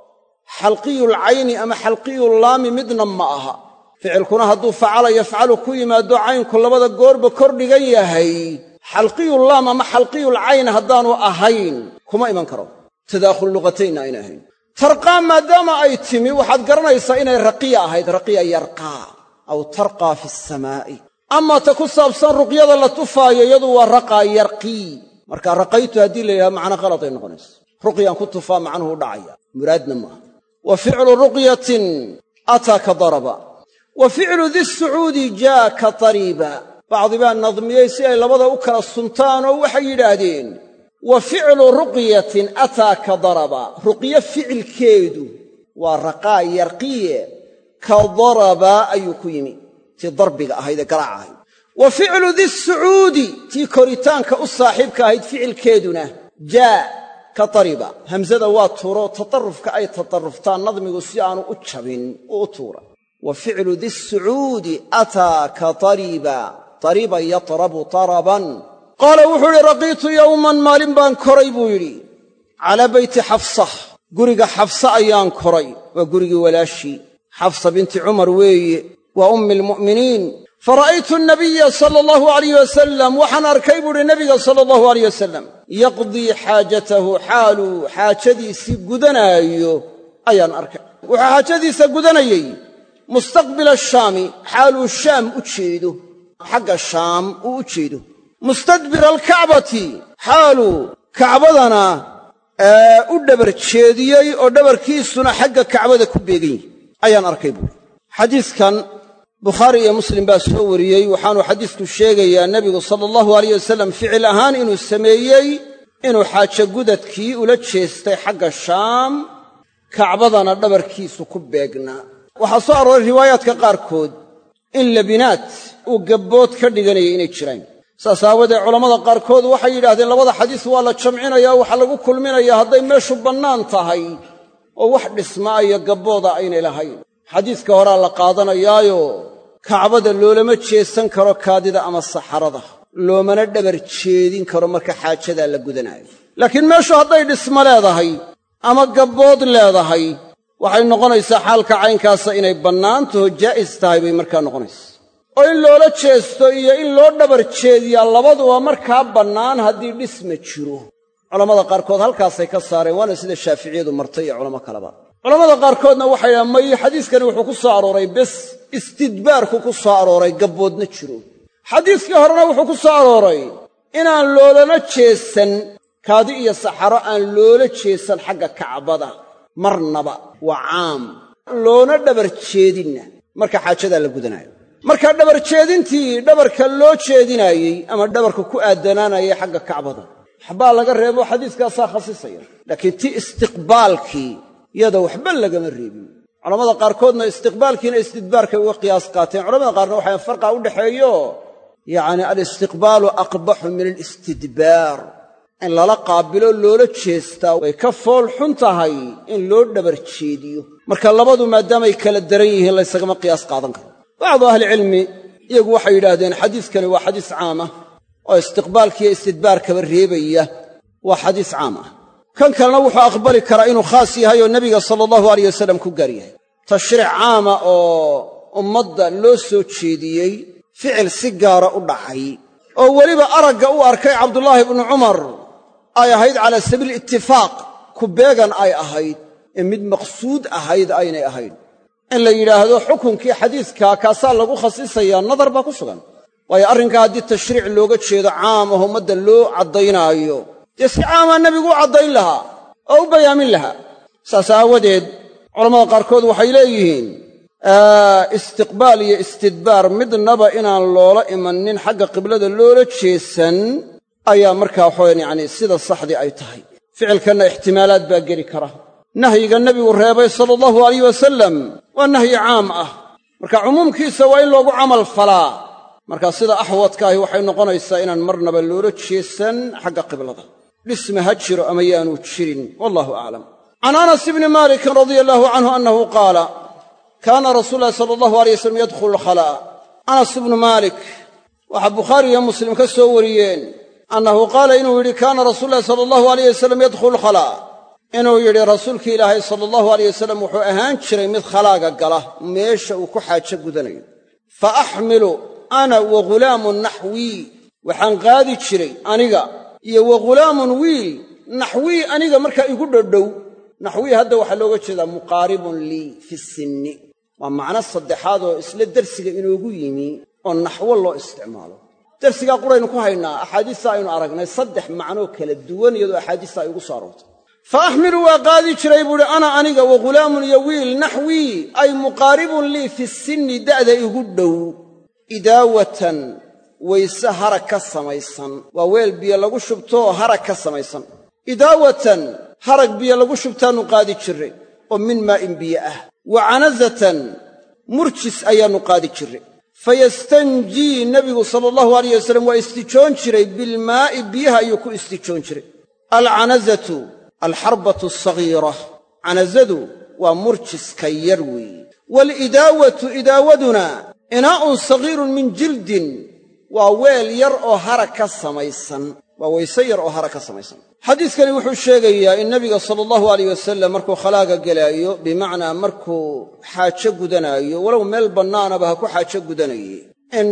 xalqiyulcayni ama xalqiyullaami midna ma aha ficilkuna hadduu facala yafcalu ku yimaado caynku labada goorba kor dhigan yahay xalqiyullaam ama xalqiyulcayn haddaanu ahayn kuma iman karo tadaakhul luqataynna ayna ahayn tarqaa maadaama ay timi waxaad garanaysaa inay raqiya ahayd raqiya yarqaa aw tarqaa fi asamaa'i amaa ta ku saabsan ruqyada la tufaayo iyadu waa raqaa yarqii marka raqaytu haddii la yidhaha macno qaladay noqonaysa ruqyaan ku tufaa macnuhu u dhacaya muraadna maaha wa ficlu ruqyatin ataa ka daraba wa ficlu di sucuudi jaa ka tariiba bacdi baa nadmiyey si ay labada u kala suntaan oo waxay yidhaahdeen wa ficlu ruqyatin ataa ka daraba ruqyo ficilkeedu waa raqaa yarqiye ka daraba ayuu ku yimi tii darbiga ahayd ee garaac ahayd wa ficlu di sucuudi tii koritaanka u saaxiibka ahayd ficilkeeduna jaa ka tariba hamsada waa tuuro tatarrufka ay tatarruftaan nadmigu si aanu u jabin oo u tuura wa ficlu di sucuudi ataa ka tariba tariba yatrabu taraban qaala wuxuu idhi raqiitu yowman maalin baan koray buu yidhi calaa beyti xafsa guriga xafsa ayaan koray waa gurigii walaashii xafsa binti cumar weeye waa ummi almu'miniin fara'aytu annabiya sala allahu alayh wasalam waxaan arkay buuhi nebiga sala allahu alayh wasalam yaqdii xaajatahu xaaluu xaajadiisii gudanaayo ayaan arkay wuxuu xaajadiisa gudanayey mustaqbila ashaami xaaluu shaam u jeedo xagga shaam uu u jeedo mustadbira alkacbati xaaluu kacbadana u dhabar jeediyey oo dhabarkiisuna xagga kacbada ku beegan yihi ayaan arkay buuri xadiiskan bukhaari iyo muslim baa soo wariyey waxaanuu xadiisku sheegayaa nebigu sala allahu alayh wasalam ficil ahaan inuu sameeyey inuu xaajo gudadkii ula jeestay xagga shaam kacbadana dhabarkiisu ku beegnaa waxaa soo arooray riwaayaadka qaarkood in labinaad uu gabbood ka dhiganayay inay jiraan saas aawadeed culammada qaarkood waxay yidhaahdeen labada xadiis waa la jamcinayaa waxaa lagu kulminayaa hadday meeshu bannaan tahay oo wax dhismaa iyo gabbooda aynay lahayn xadiiska horaa la qaadanayaayo kacbada loolama jeesan karo kaadida ama saxarada loomana dhabar jeedin karo marka xaajadaa la gudanaayo laakiin meeshu hadday dhismo leedahay ama gabbood leedahay waxay noqonaysaa xaalka caynkaasa inay bannaantaho jaa'is tahay bay markaa noqonaysa oo in loola jeesto iyo in loo dhabar jeediyaa labaduba markaa bannaan haddii dhisma jiro culammada qaarkood halkaasay ka saareen waana sida shaaficiyadu martay iyo culamo kaleba culammada qaarkoodna waxay dhahaan may xadiiskani wuxuu ku soo arooray bes istidbaarku ku soo arooray gabboodna jiro xadiiskii horena wuxuu ku soo arooray inaan loolana jeesan kaadi iyo saxaro aan loola jeesan xagga kacbada marnaba waa caam loona dhabar jeedinna marka xaajadaa la gudanaayo marka dhabar jeedintii dhabarka loo jeedinaayey ama dhabarka ku aadanaanayay xagga kacbada waxbaa laga reebo xadiiskaasaa khasisaya laakiin ti istiqbaalkii iyada waxba lagama reebin culammada qaarkoodna istiqbaalkiina istidbaarkay uga qiyaas qaateen culamada qaarna waxay farqa u dhaxeeyo yacni alistiqbaalu aqbaxu min alistidbaar in lala qaabilo loola jeestaa way ka fool xun tahay in loo dhabar jeediyo marka labadu maadaamay kala daran yihiin laysagama qiyaas qaadan karo bacdu ahlicilmi iyagu waxay yidhaahdeen xadiiskani waa xadiis caam ah oo istiqbaalkiiyo istidbaarkaba reebaya waa xadiis caam ah kan kalena wuxuu aqbali karaa inuu khaas yahay oo nebiga sala allahu alayh wasalam ku gaar yahay tashriic caama oo ummadda loo soo jeediyey ficil si gaara u dhacay oo weliba aragga u arkay cabdullaahi ibnu cumar ay ahayd calaa sabiili ittifaaq ku beegan ay ahayd ee mid maqsuud ahayd aynay ahayn in la yidhaahdo xukunkii xadiiskaa kaasaa lagu khasisayaa nadar baa ku sugan waayo arrinkaa haddii tashriic looga jeedo caam ah ummadda loo caddaynaayo dee si caamaa nebigu u caddayn lahaa oo u bayaamin lahaa saas aawadeed culammada qaarkood waxay leeyihiin istiqbaal iyo istidbaar midnaba inaan loola imanin xagga qiblada loola jeesan ayaa markaa waxaweyan yacni sida saxdii ay tahay ficilkanna ixtimaalaad baa geli kara nahyiga nebigu reebay sala allahu alayh wasalam waa nahyi caam ah marka cumuumkiisa waa in loogu camal falaa marka sida axwadkaahi waxay noqonaysaa inaan marnaba loola jeesan xagga qiblada dhisma ha jiro ama yaanu jirin wallahu aclam can anas ibni maalikin radia allahu canhu annahu qaala kaana rasuulu llahi sala allahu alay wasalam yadkhulu alkhalaa'a anas ibnu maalik waxaa bukhaari iyo muslim ka soo wariyeen annahu qaala inuu yidhi kaana rasuulu llahi sala allahu alayh wasalam yadkhulu alkhalaa'a inuu yidhi rasuulkii ilaahay sala allahu alayh wasalam wuxuu ahaan jiray mid khalaaga gala meesha uu ku xaajo gudanayo fa axmilu ana wa ghulaamun naxwii waxaan qaadi jiray aniga iyo wa ghulaamun wiil naxwii aniga markaa igu dhodhow naxwii hadda waxaa looga jeedaa muqaaribun lii fi sinni waa macno saddexaad oo isla dersiga inoogu yimi oo naxwo loo isticmaalo dersigaa quraynu ku haynaa axaadiista aynu aragnay saddex macnoo kala duwan iyadoo axaadiista ay ugu soo aroortay fa axmilu waa qaadi jiray buuhi ana aniga wa ghulaamun iyo wiil naxwii ay muqaaribun lii fi sinni da'da igu dhow idaawatan wayse harag ka samaysan waa weel biyo lagu shubtoo harag ka samaysan idaawatan harag biyo lagu shubtaannu qaadi jirray oo min maa'in biyo ah wa canazatan murjis ayaannu qaadi jirray fayastanjii nebigu sala allahu alayh wasalam waa istijoon jiray bilmaa'i biyaha ayuu ku istijoon jiray alcanazatu alxarbatu asagiira canazadu waa murjiska yar weeye waalidaawatu idaawaduna inaa'un sagiirun min jildin waa weel yar oo harag ka samaysan waa wayse yar oo hara ka samaysan. xadiiskani wuxuu sheegayaa in nabiga sala allahu alayh wasalam markuu khalaaga gelaayo, bimacnaa markuu xaajo gudanaayo, walow meel bannaanaba ha ku xaajo gudanaye, in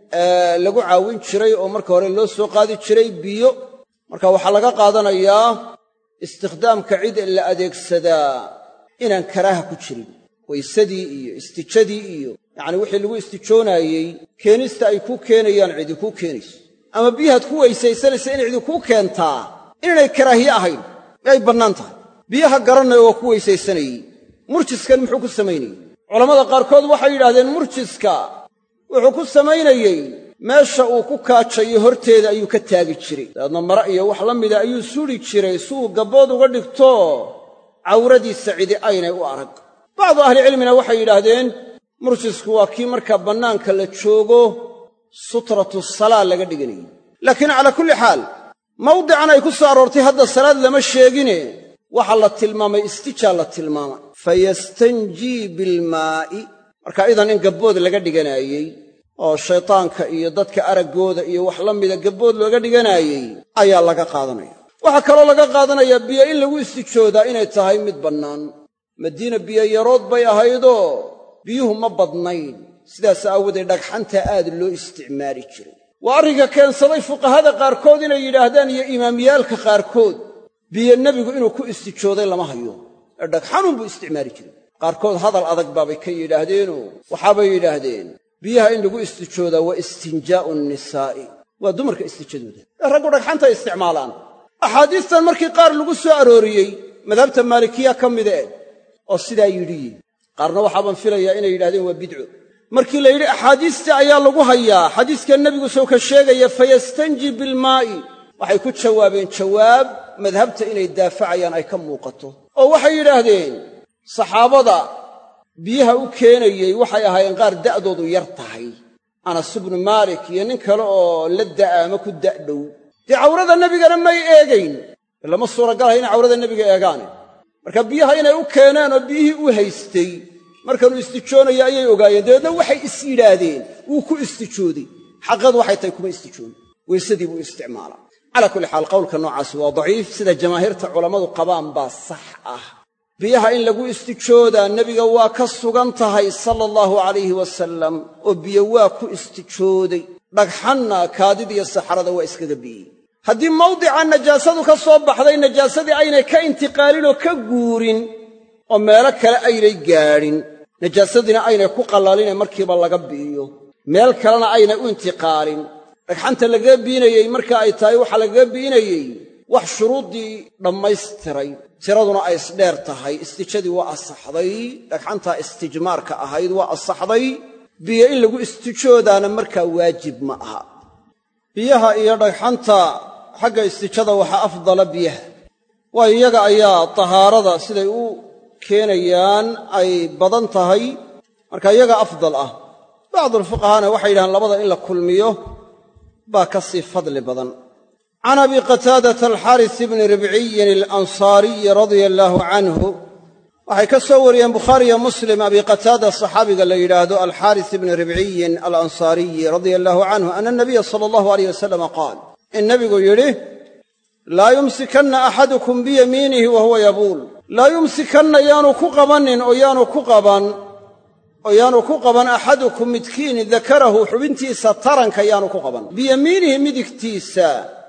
lagu caawin jiray oo marka hore loo soo qaadi jiray biyo. marka waxaa laga qaadanayaa istikhdaamka cid la adeegsadaa inaan karaaha ku jirin. waysadii iyo istijadii iyo yacni wixii lagu istijoonaayey keenista ay kuu keenayaan cidi kuu keenayso, ama biyahaad ku weysaysanaysa in cidi kuu keentaa inaynay karaahiye ahayn ee ay bannaan tahay. biyaha garanaya waa ku weysaysanayey. murjiskan muxuu ku samaynayey? culammada qaarkood waxay yidhahdeen murjiska wuxuu ku samaynayey meesha uu ku kaajayo horteeda ayuu ka taagi jiray, dabeedna mara iyo wax la mida ayuu suuri jiray si uu gabbood uga dhigto cawradiisa cidi aynay u arag. bacdu ahlicilmina waxay yidhaahdeen murjisku waa kii markaa bannaanka la joogo sutratu salaa laga dhiganayey. laakiin calaa kulli xaal mawdican ay ku soo aroortay hadda salaad lama sheegine waxa la tilmaamay istijaa la tilmaamay, fayastanjii bilmaa'i. marka idan in gabbood laga dhiganaayey oo shaytaanka iyo dadka araggooda iyo wax la mida gabbood looga dhiganaayey ayaa laga qaadanaya. waxaa kaloo laga qaadanayaa biyo in lagu istijoodaa inay tahay mid bannaan. madiina biyo yarood bay ahaydoo biyuhu ma badnayn, sidaas aawadeed dhagxanta aad loo isticmaali jiray. waa arrinka keensaday fuqahada qaarkood inay yidhaahdaan iyo imaamyaalka qaarkood biyo nebigu inuu ku istijooday lama hayo, ee dhagxanunbuu isticmaali jiray. qaarkood hadal adag baabay ka yidhaahdeenoo waxaabay yidhaahdeen biyaha in lagu istijoodaa waa istinjaa'u nisaa'i, waa dumarka istijadooda, ee raggu dhagxanta isticmaalaan. axaadiistan markii qaar lagu soo arooriyey madhabta maalikiya ka mide oo sidaa yidhi, qaarna waxaaban filayaa inay yidhahdeen waa bidco. markii la yidhi axaadiista ayaa lagu hayaa xadiiska nebigu soo ka sheegaya fayastanji bilmaa'i, waxay ku jawaabeen jawaab madhabta inay daafacayaan ay ka muuqato, oo waxay yidhaahdeen saxaabada biyaha u keenayey waxay ahaayeen qaar da'doodu yar tahay, anas ibnu maalik iyo nin kale oo la da'a ama ku da'dhow. dee cawrada nebigana may eegayn, lama suuragalahay inay cawrada nebiga eegaane. marka biyaha inay u keeneen oo biyihii u haystay markanuu istijoonayo ayay ogaayeen, dabeedna waxay is yidhaahdeen wuu ku istijooday. xaqadu waxay tahay kuma istijoon, weysadii buu isticmaalaa. calaa kulli xaal qowlka noocaasi waa daciif, sida jamaahiirta culammadu qabaan baa sax ah. biyaha in lagu istijoodaa nebiga waa ka sugan tahay sala allahu calayhi wasalam, oo biyo waa ku istijooday. dhagxanna kaadida iyo saxarada waa iskaga biyey. haddii mawdica najaasadu ka soo baxday najaasadii aynay ka intiqaalin oo ka guurin oo meelo kale aynay gaadhin, najaasadiina aynay ku qallalin markiiba laga bi'iyo, meel kalena aynay u intiqaalin, dhagxanta lagaga biinayey marka ay tahay waxaa lagaga biinayey wax shuruuddii dhammaystiray, tiraduna ay isdheer tahay, istijadii waa asaxday, dhagxantaa istijmaarka ahayd waa asaxday. biyo in lagu istijoodaana markaa waajib ma aha. biyaha iyo dhagxanta xagga istijada waxaa afdala biyaha, waayo iyaga ayaa tahaarada siday u keenayaan ay badan tahay, marka iyaga afdal ah. bacdulfuqahaana waxay yidhahaan labada in la kulmiyo baa ka sii fadli badan. can abi qataadata alxaaris bni ribciyin alansaariyi radia allaahu canhu, waxay ka soo wariyeen bukhaariyo muslim abi qataada saxaabiga la yidhaahdo alxaaris ibni ribciyin alansaariyi radia allaahu canhu ana nabiya sala allahu alayh wasalama qaal, in nebigu yidhi laa yumsikanna axadukum biyamiinihi wa huwa yabuul. laa yumsikanna yaanu ku qabannin oo yaanu ku qaban oo yaanu ku qaban axadukum midkiin dakarahu xubintiisa taranka yaanu ku qaban biyamiinihi midigtiisa,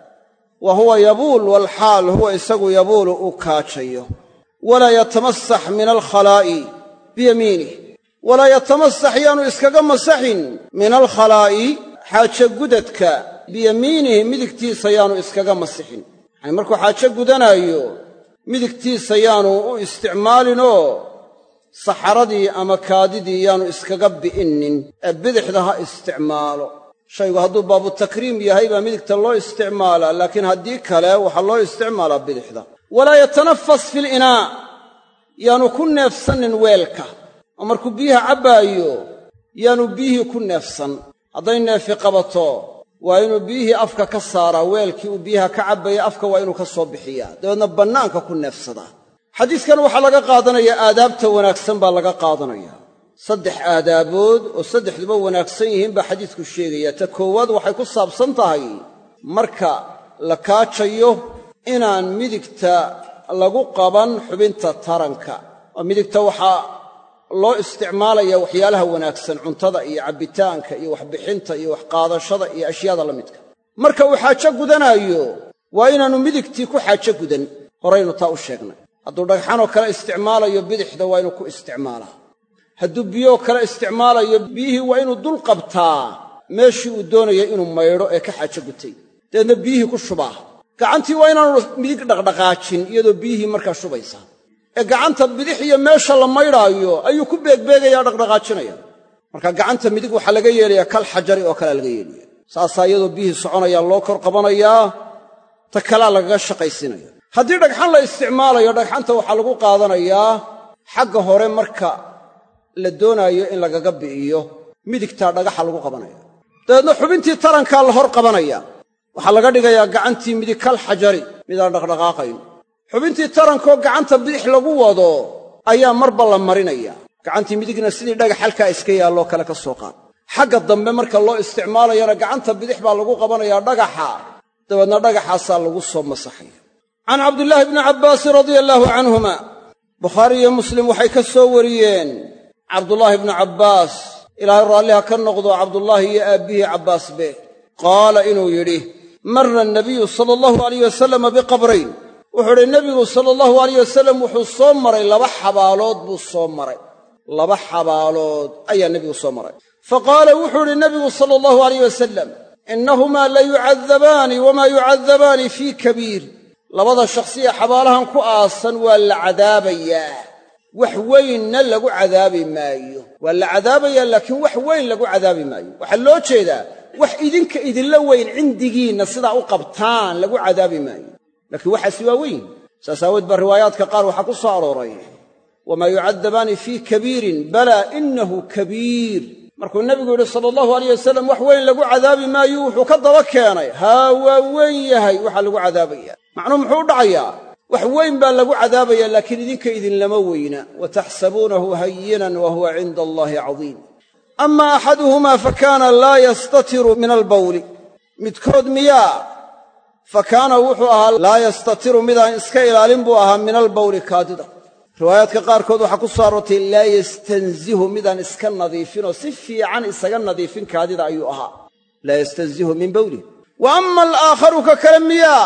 wa huwa yabuul walxaal huwa isagu yabuulu uu kaajayo. walaa yatamasax min alkhalaa'i biyamiinih, walaa yatamasax yaanu iskaga masaxin min alkhalaa'i xaajo gudadka biyamiinihi midigtiisa yaanu iskaga masixin. yacni markuu xaajo gudanaayo midigtiisa yaanu u isticmaalinoo saxaradii ama kaadidii yaanu iskaga bi'innin, ee bidixda ha isticmaalo. shaygu hadduu baabu takriim yahay baa midigta loo isticmaalaa, laakiin haddii kale waxaa loo isticmaalaa bidixda. walaa yatanafas fi linaa, yaanu ku neefsannin weelka, oo markuu biyaha cabbaayo yaanu biyihii ku neefsan. hadday neefi qabato waa inuu biyihii afka ka saaraa, weelkii uu biyaha ka cabbaya afka waa inuu ka soo bixiyaa, dabeedna bannaanka ku neefsadaa. xadiiskan waxaa laga qaadanayaa aadaabta wanaagsan baa laga qaadanayaa. saddex aadaabood oo saddexduba wanaagsan yihiin baa xadiisku sheegaya. ta koowaad waxay ku saabsan tahay marka la kaajayo inaan midigta lagu qaban xubinta taranka oo midigta waxaa loo isticmaalaya waxyaalaha wanaagsan cuntada iyo cabbitaanka iyo waxbixinta iyo waxqaadashada iyo ashyaada la midka marka uu xaajo gudanaayo waa inaannu midigtii ku xaajo gudan horaynu taa u sheegnay hadduu dhagxanoo kale isticmaalayo bidixda waa inuu ku isticmaalaa hadduu biyoo kale isticmaalayo biyihii waa inuu dul qabtaa meeshii uu doonaya inuu maydho ee ka xaajo gutay dabeedna biyihii ku shubaa gacantii waa inaanu midig dhaqdhaqaajin iyadoo biyihii markaa shubaysa ee gacanta bidix iyo meesha la maydhaayo ayuu ku beegbeegayaa dhaqdhaqaajinaya marka gacanta midig waxaa laga yeelayaa kal xajari oo kalea laga yeelaya saasaa iyadoo biyihii soconayaan loo kor qabanayaa ta kalaa lagaga shaqaysiinaya haddii dhagxan la isticmaalayo dhagxanta waxaa lagu qaadanayaa xagga hore marka la doonaayo in lagaga bi'iyo midigtaa dhagaxa lagu qabanaya dabeedna xubintii tarankaa la hor qabanaya waxaa laga dhigayaa gacantii midig kal xajari midaan dhaqdhaqaaqayn xubintii tarankoo gacanta bidix lagu wado ayaa marba la marinaya gacantii midigna sidii dhagax halkaa iska yaalloo kale ka soo qaad xagga dambe marka loo isticmaalayana gacanta bidix baa lagu qabanayaa dhagaxa dabeedna dhagaxaasaa lagu soo masaxaya can cabdillaahi bni cabbaasin radia allaahu canhuma bukhaari iyo muslim waxay ka soo wariyeen cabdullaahi bni cabbaas ilaahay raalliha ka noqdo cabdullaahi iyo aabbihii cabbaasbe qaala inuu yidhi marra anabiyu sala allahu alayh wasalama biqabrayn wuxuu idhi nebigu sala allahu alayh wasalam wuxuu soo maray laba xabaalood buu soo maray laba xabaalood ayaa nebigu soo maray fa qaala wuxuu idhi nebigu sala allahu alayh wasalam innahumaa la yucadabaani wamaa yucadabaani fii kabiir labada shakhsiya xabaalahan ku aasan waa la cadaabayaa wax weynna lagu cadaabi maayo waa la cadaabayaa laakiin wax weyn lagu cadaabi maayo waxaa loo jeedaa wax idinka idinla weyn cindigiinna sidaa u qabtaan lagu cadaabi maayo laakiin waxaasi waa weyn saas aawood baa riwaayaadka qaar waxaa ku soo arooray wamaa yucadabaani fii kabiirin balaa innahu kabiir markuu nebigu yidhi sala allahu alayh wasalam wax weyn lagu cadaabi maayo wuxuu ka daba keenay haa waa weyn yahay waxaa lagu cadaabaya macnuu muxuu u dhacayaa wax weyn baa lagu cadaabayaa laakiin idinka idinlama weyna wataxsabuunahu hayinan wa huwa cinda allaahi cadiim ama axaduhumaa fa kaana laa yastatiru min albawli midkood miyaa fa kaana wuxuu ahaa laa yastatiru midaan iska ilaalin buu ahaa min albawli kaadida riwaayaadka qaarkood waxaa ku soo aroortay laa yastanzihu midaan iska nadiifinoo si fiican isaga nadiifin kaadida ayuu ahaa laa yastanzihu min bawlih wa ama alaakharu ka kale miyaa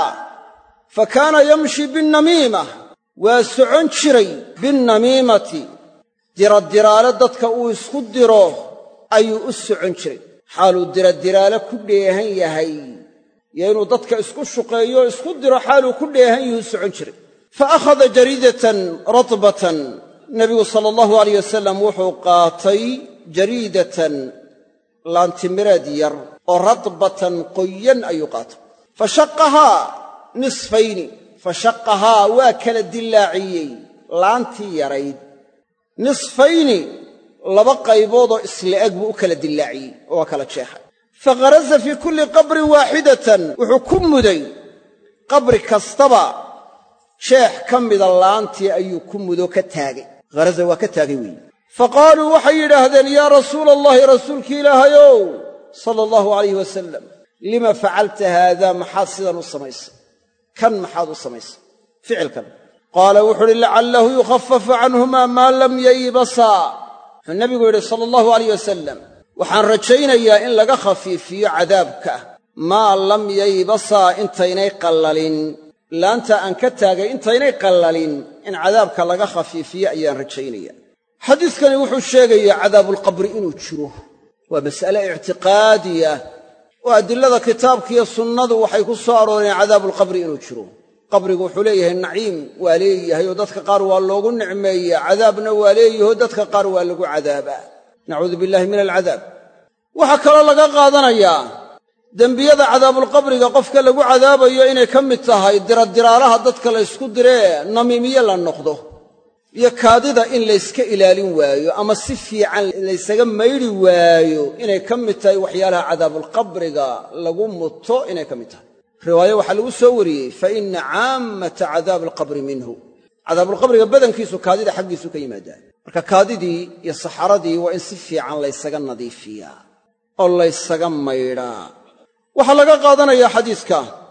fa kaana yamshi binnamiima waa socon jiray binnamiimati diradiraale dadka uu isku diro ayuu u socon jiray xaaluu diradiraale ku dheehan yahay iyo inuu dadka isku shuqeeyo o isku diro xaaluu ku dheehan yuhu socon jiray fa akhada jariidatan ratbatan nebigu sala allahu alayh wasalam wuxuu qaatay jariidatan laantimireed yar oo ratbatan qoyan ayuu qaatay fa shaqahaa nisfayni fa shaqahaa waa kala dillaaciyey laantii yarayd nisfayni laba qayboodoo isla eg buu u kala dillaaciyey oo waa kala jeexay fa kharaza fii kulli qabrin waaxidatan wuxuu ku muday qabri kastaba jeex ka mida laantii ayuu ku mudo ka taagay kharaza waa ka taagay weeye fa qaaluu waxay yidhaahdeen yaa rasuula allahi rasuulki ilaahayow sala allahu alayh wasalam lima facalta haadaa maxaad sidan u samaysay kan maxaad u samaysay ficilkan qaala wuxuu uhi lacallahu yukhafafu canhumaa maa lam yaybasaa wuxuu nebigu yidhi sala allahu alayh wasalam waxaan rajaynayaa in laga khafiifiyo cadaabka maa lam yaybasaa intaynay qallalin laanta aan ka taagay intaynay qallalin in cadaabka laga khafiifiyo ayaan rajaynaya xadiiskani wuxuu sheegayaa cadaabulqabri inuu jiro waa mas'ale ictiqaadiya oo adilada kitaabkiiyo sunnadu waxay ku soo arooreen cadaabulqabri inuu jiro qabrigu wuxuu leeyahay naciim waa leeyahay oo dadka qaar waa loogu nicmeeyaa cadaabna waa leeyahoo dadka qaar waa lagu cadaabaa nacuudu billahi min alcadaab waxaa kaloo laga qaadanayaa dembiyada cadaabulqabriga qofka lagu cadaabayo inay ka mid tahay diradiraalaha dadka la ysku diree namiimiye la noqdo iyo kaadida in layska ilaalin waayo ama si fiican laysaga maydhi waayo inay ka mid tahay waxyaalaha cadaabulqabriga lagu muto inay ka mid tahay riwaayo waxaa lagu soo wariyey fa inna caammata cadaabi alqabri minhu cadaabulqabriga badankiisu kaadida xaggiisu ka yimaadaan marka kaadidii iyo saxaradii waa in si fiican laysaga nadiifiyaa oo laysaga maydhaa waxaa laga qaadanayaa xadiiska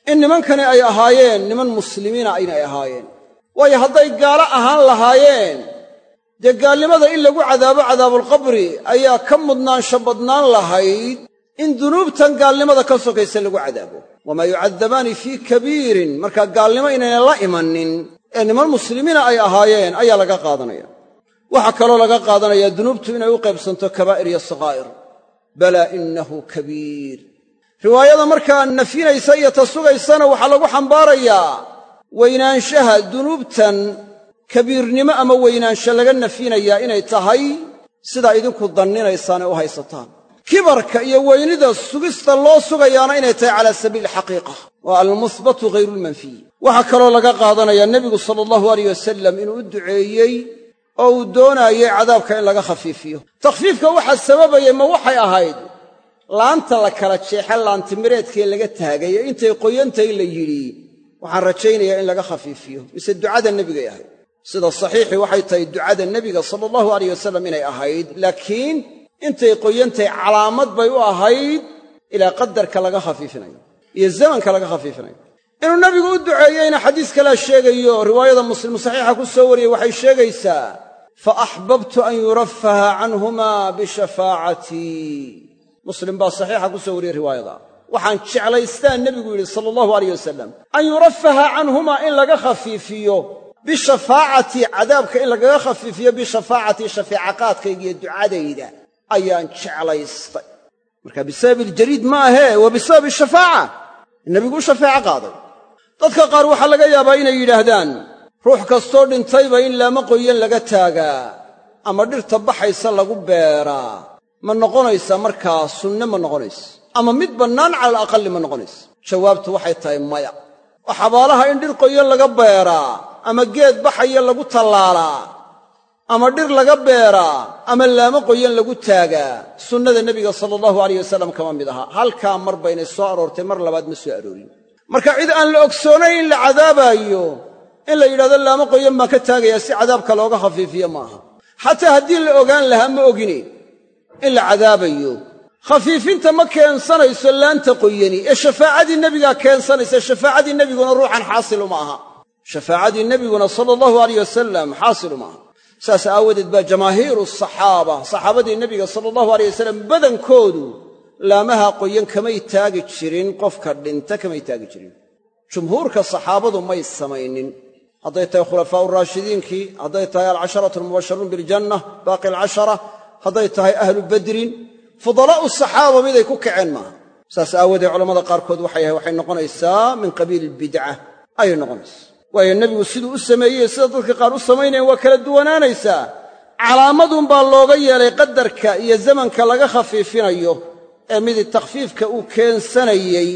in nimankani ay ahaayeen niman muslimiina aynay ahaayeen waayo hadday gaalo ahaan lahaayeen dee gaalnimada in lagu cadaabo cadaabulqabri ayaa ka mudnaansho badnaan lahayd in dunuubtan gaalnimada ka sokaysa lagu cadaabo wamaa yucadabaani fii kabiirin markaa gaalnimo inayna la imanin ee niman muslimiina ay ahaayeen ayaa laga qaadanaya waxaa kaloo laga qaadanayaa dunuubtu inay u qaybsanto kabaa'ir iyo sakaa'ir balaa innahu kabiir riwaayada markaa nafyinaysa iyo ta sugaysana waxaa lagu xambaarayaa weynaanshaha dunuubtan kabiirnimo ama weynaansho laga nafyinayaa inay tahay sidaa idinku danninaysaan ee u haysataan kibarka iyo weynida sugista loo sugayaana inay tahay calaa sabiili xaqiiqa waa almuhbatu hayruulmanfiy waxaa kaloo laga qaadanayaa nebigu sala allahu alayh wasalam inuu u duceeyey oo uu doonaayay cadaabka in laga khafiifiyo takhfiifka waxaa sababayay ma waxay ahayd laanta la kala jeexe laantimireedkee laga taagay ee intay qoyantahay la yidhi waxaan rajaynayaa in laga khafiifiyo mise ducada nebigay ahayd sida saxiixii waxay tahay ducada nebiga sala allahu alayh wasalam inay ahayd laakiin intay qoyantahay calaamad bay u ahayd ilaa qadarka laga khafiifinayo iyo zamanka laga khafiifinayo inuu nebigu u duceeyeyna xadiis kalea sheegayo riwaayada muslim saxiixa ku soo wariyey waxay sheegaysaa fa axbabtu an yurafaha canhumaa bishafaacatii muslim baa saxiixa ku soo wariyey riwaayada waxaan jeclaystaa nebigu yidhi sala allahu alayh wasalam an yurafaha canhumaa in laga khafiifiyo bishafaacatii cadaabka in lagaga khafiifiyo bishafaacatii shafeecaqaadkayga iyo ducadayda ayaan jeclaystay marka bisabab iljariid ma ahee waa bisabab ishafaaca nebigu u shafeeco qaaday dadka qaar waxaa laga yaabaa inay yidhaahdaan ruux kastoo dhintayba in laama qoyan laga taagaa ama dhirta baxaysa lagu beeraa ma noqonaysa markaa sunne ma noqonaysa ama mid bannaan cala alaqalli ma noqonaysa jawaabtu waxay tahay maya oo xabaalaha in dhir qoyan laga beeraa ama geed baxaya lagu tallaalaa ama dhir laga beeraa ama laama qoyan lagu taagaa sunnada nebiga sala allahu alayh wasalam kama mid aha halkaa mar baynay soo aroortay mar labaad ma soo aroorin marka cid aan la ogsoonayn in la cadaabaayo in la yidhahdo laama qoyan baan ka taagayaa si cadaabka looga khafiifiyo maaha xataa haddii la ogaan lahaa ma ogine in la cadaabayo khafiifinta ma keensanayso laanta qoyani ee shafaacadii nebigaa keensanaysa shafaacadii nebiguna ruuxan xaasilu ma aha shafaacadii nebiguna sala allahu alayh wasalam xaasilu ma aha saas aawadeed baa jamaahiiru saxaaba saxaabadii nebiga sala allahu alayh wasalam badankoodu laamaha qoyan kamay taagi jirin qofka dhinta kamay taagi jirin jumhuurka saxaabadu may samaynin hadday tahay khulafaa'u raashidiinkii hadday tahay alcasharatu almubasharuun biljanna baaqi alcashara hadday tahay ahlu badrin fudalaa'u saxaaba miday ku kaceen maaha saas aawadeed culammada qaarkood waxay waxay noqonaysaa min qabiili albidca ayay noqonaysaa waayo nebigu siduu u sameeyey sida dadka qaar u samaynayan waa kala duwanaanaysaa calaamadunbaa looga yeelay qadarka iyo zamanka laga khafiifinayo ee midi takhfiifka uu keensanayey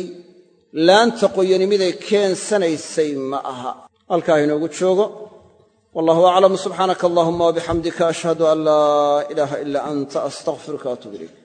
laanta qoyani miday keensanaysay ma aha halkaa inoogu joogo wallahu aclam subxaanaka allahuma wabixamdika ashhadu an laa ilaaha ilaa anta astaghfiruka waatuub ilayk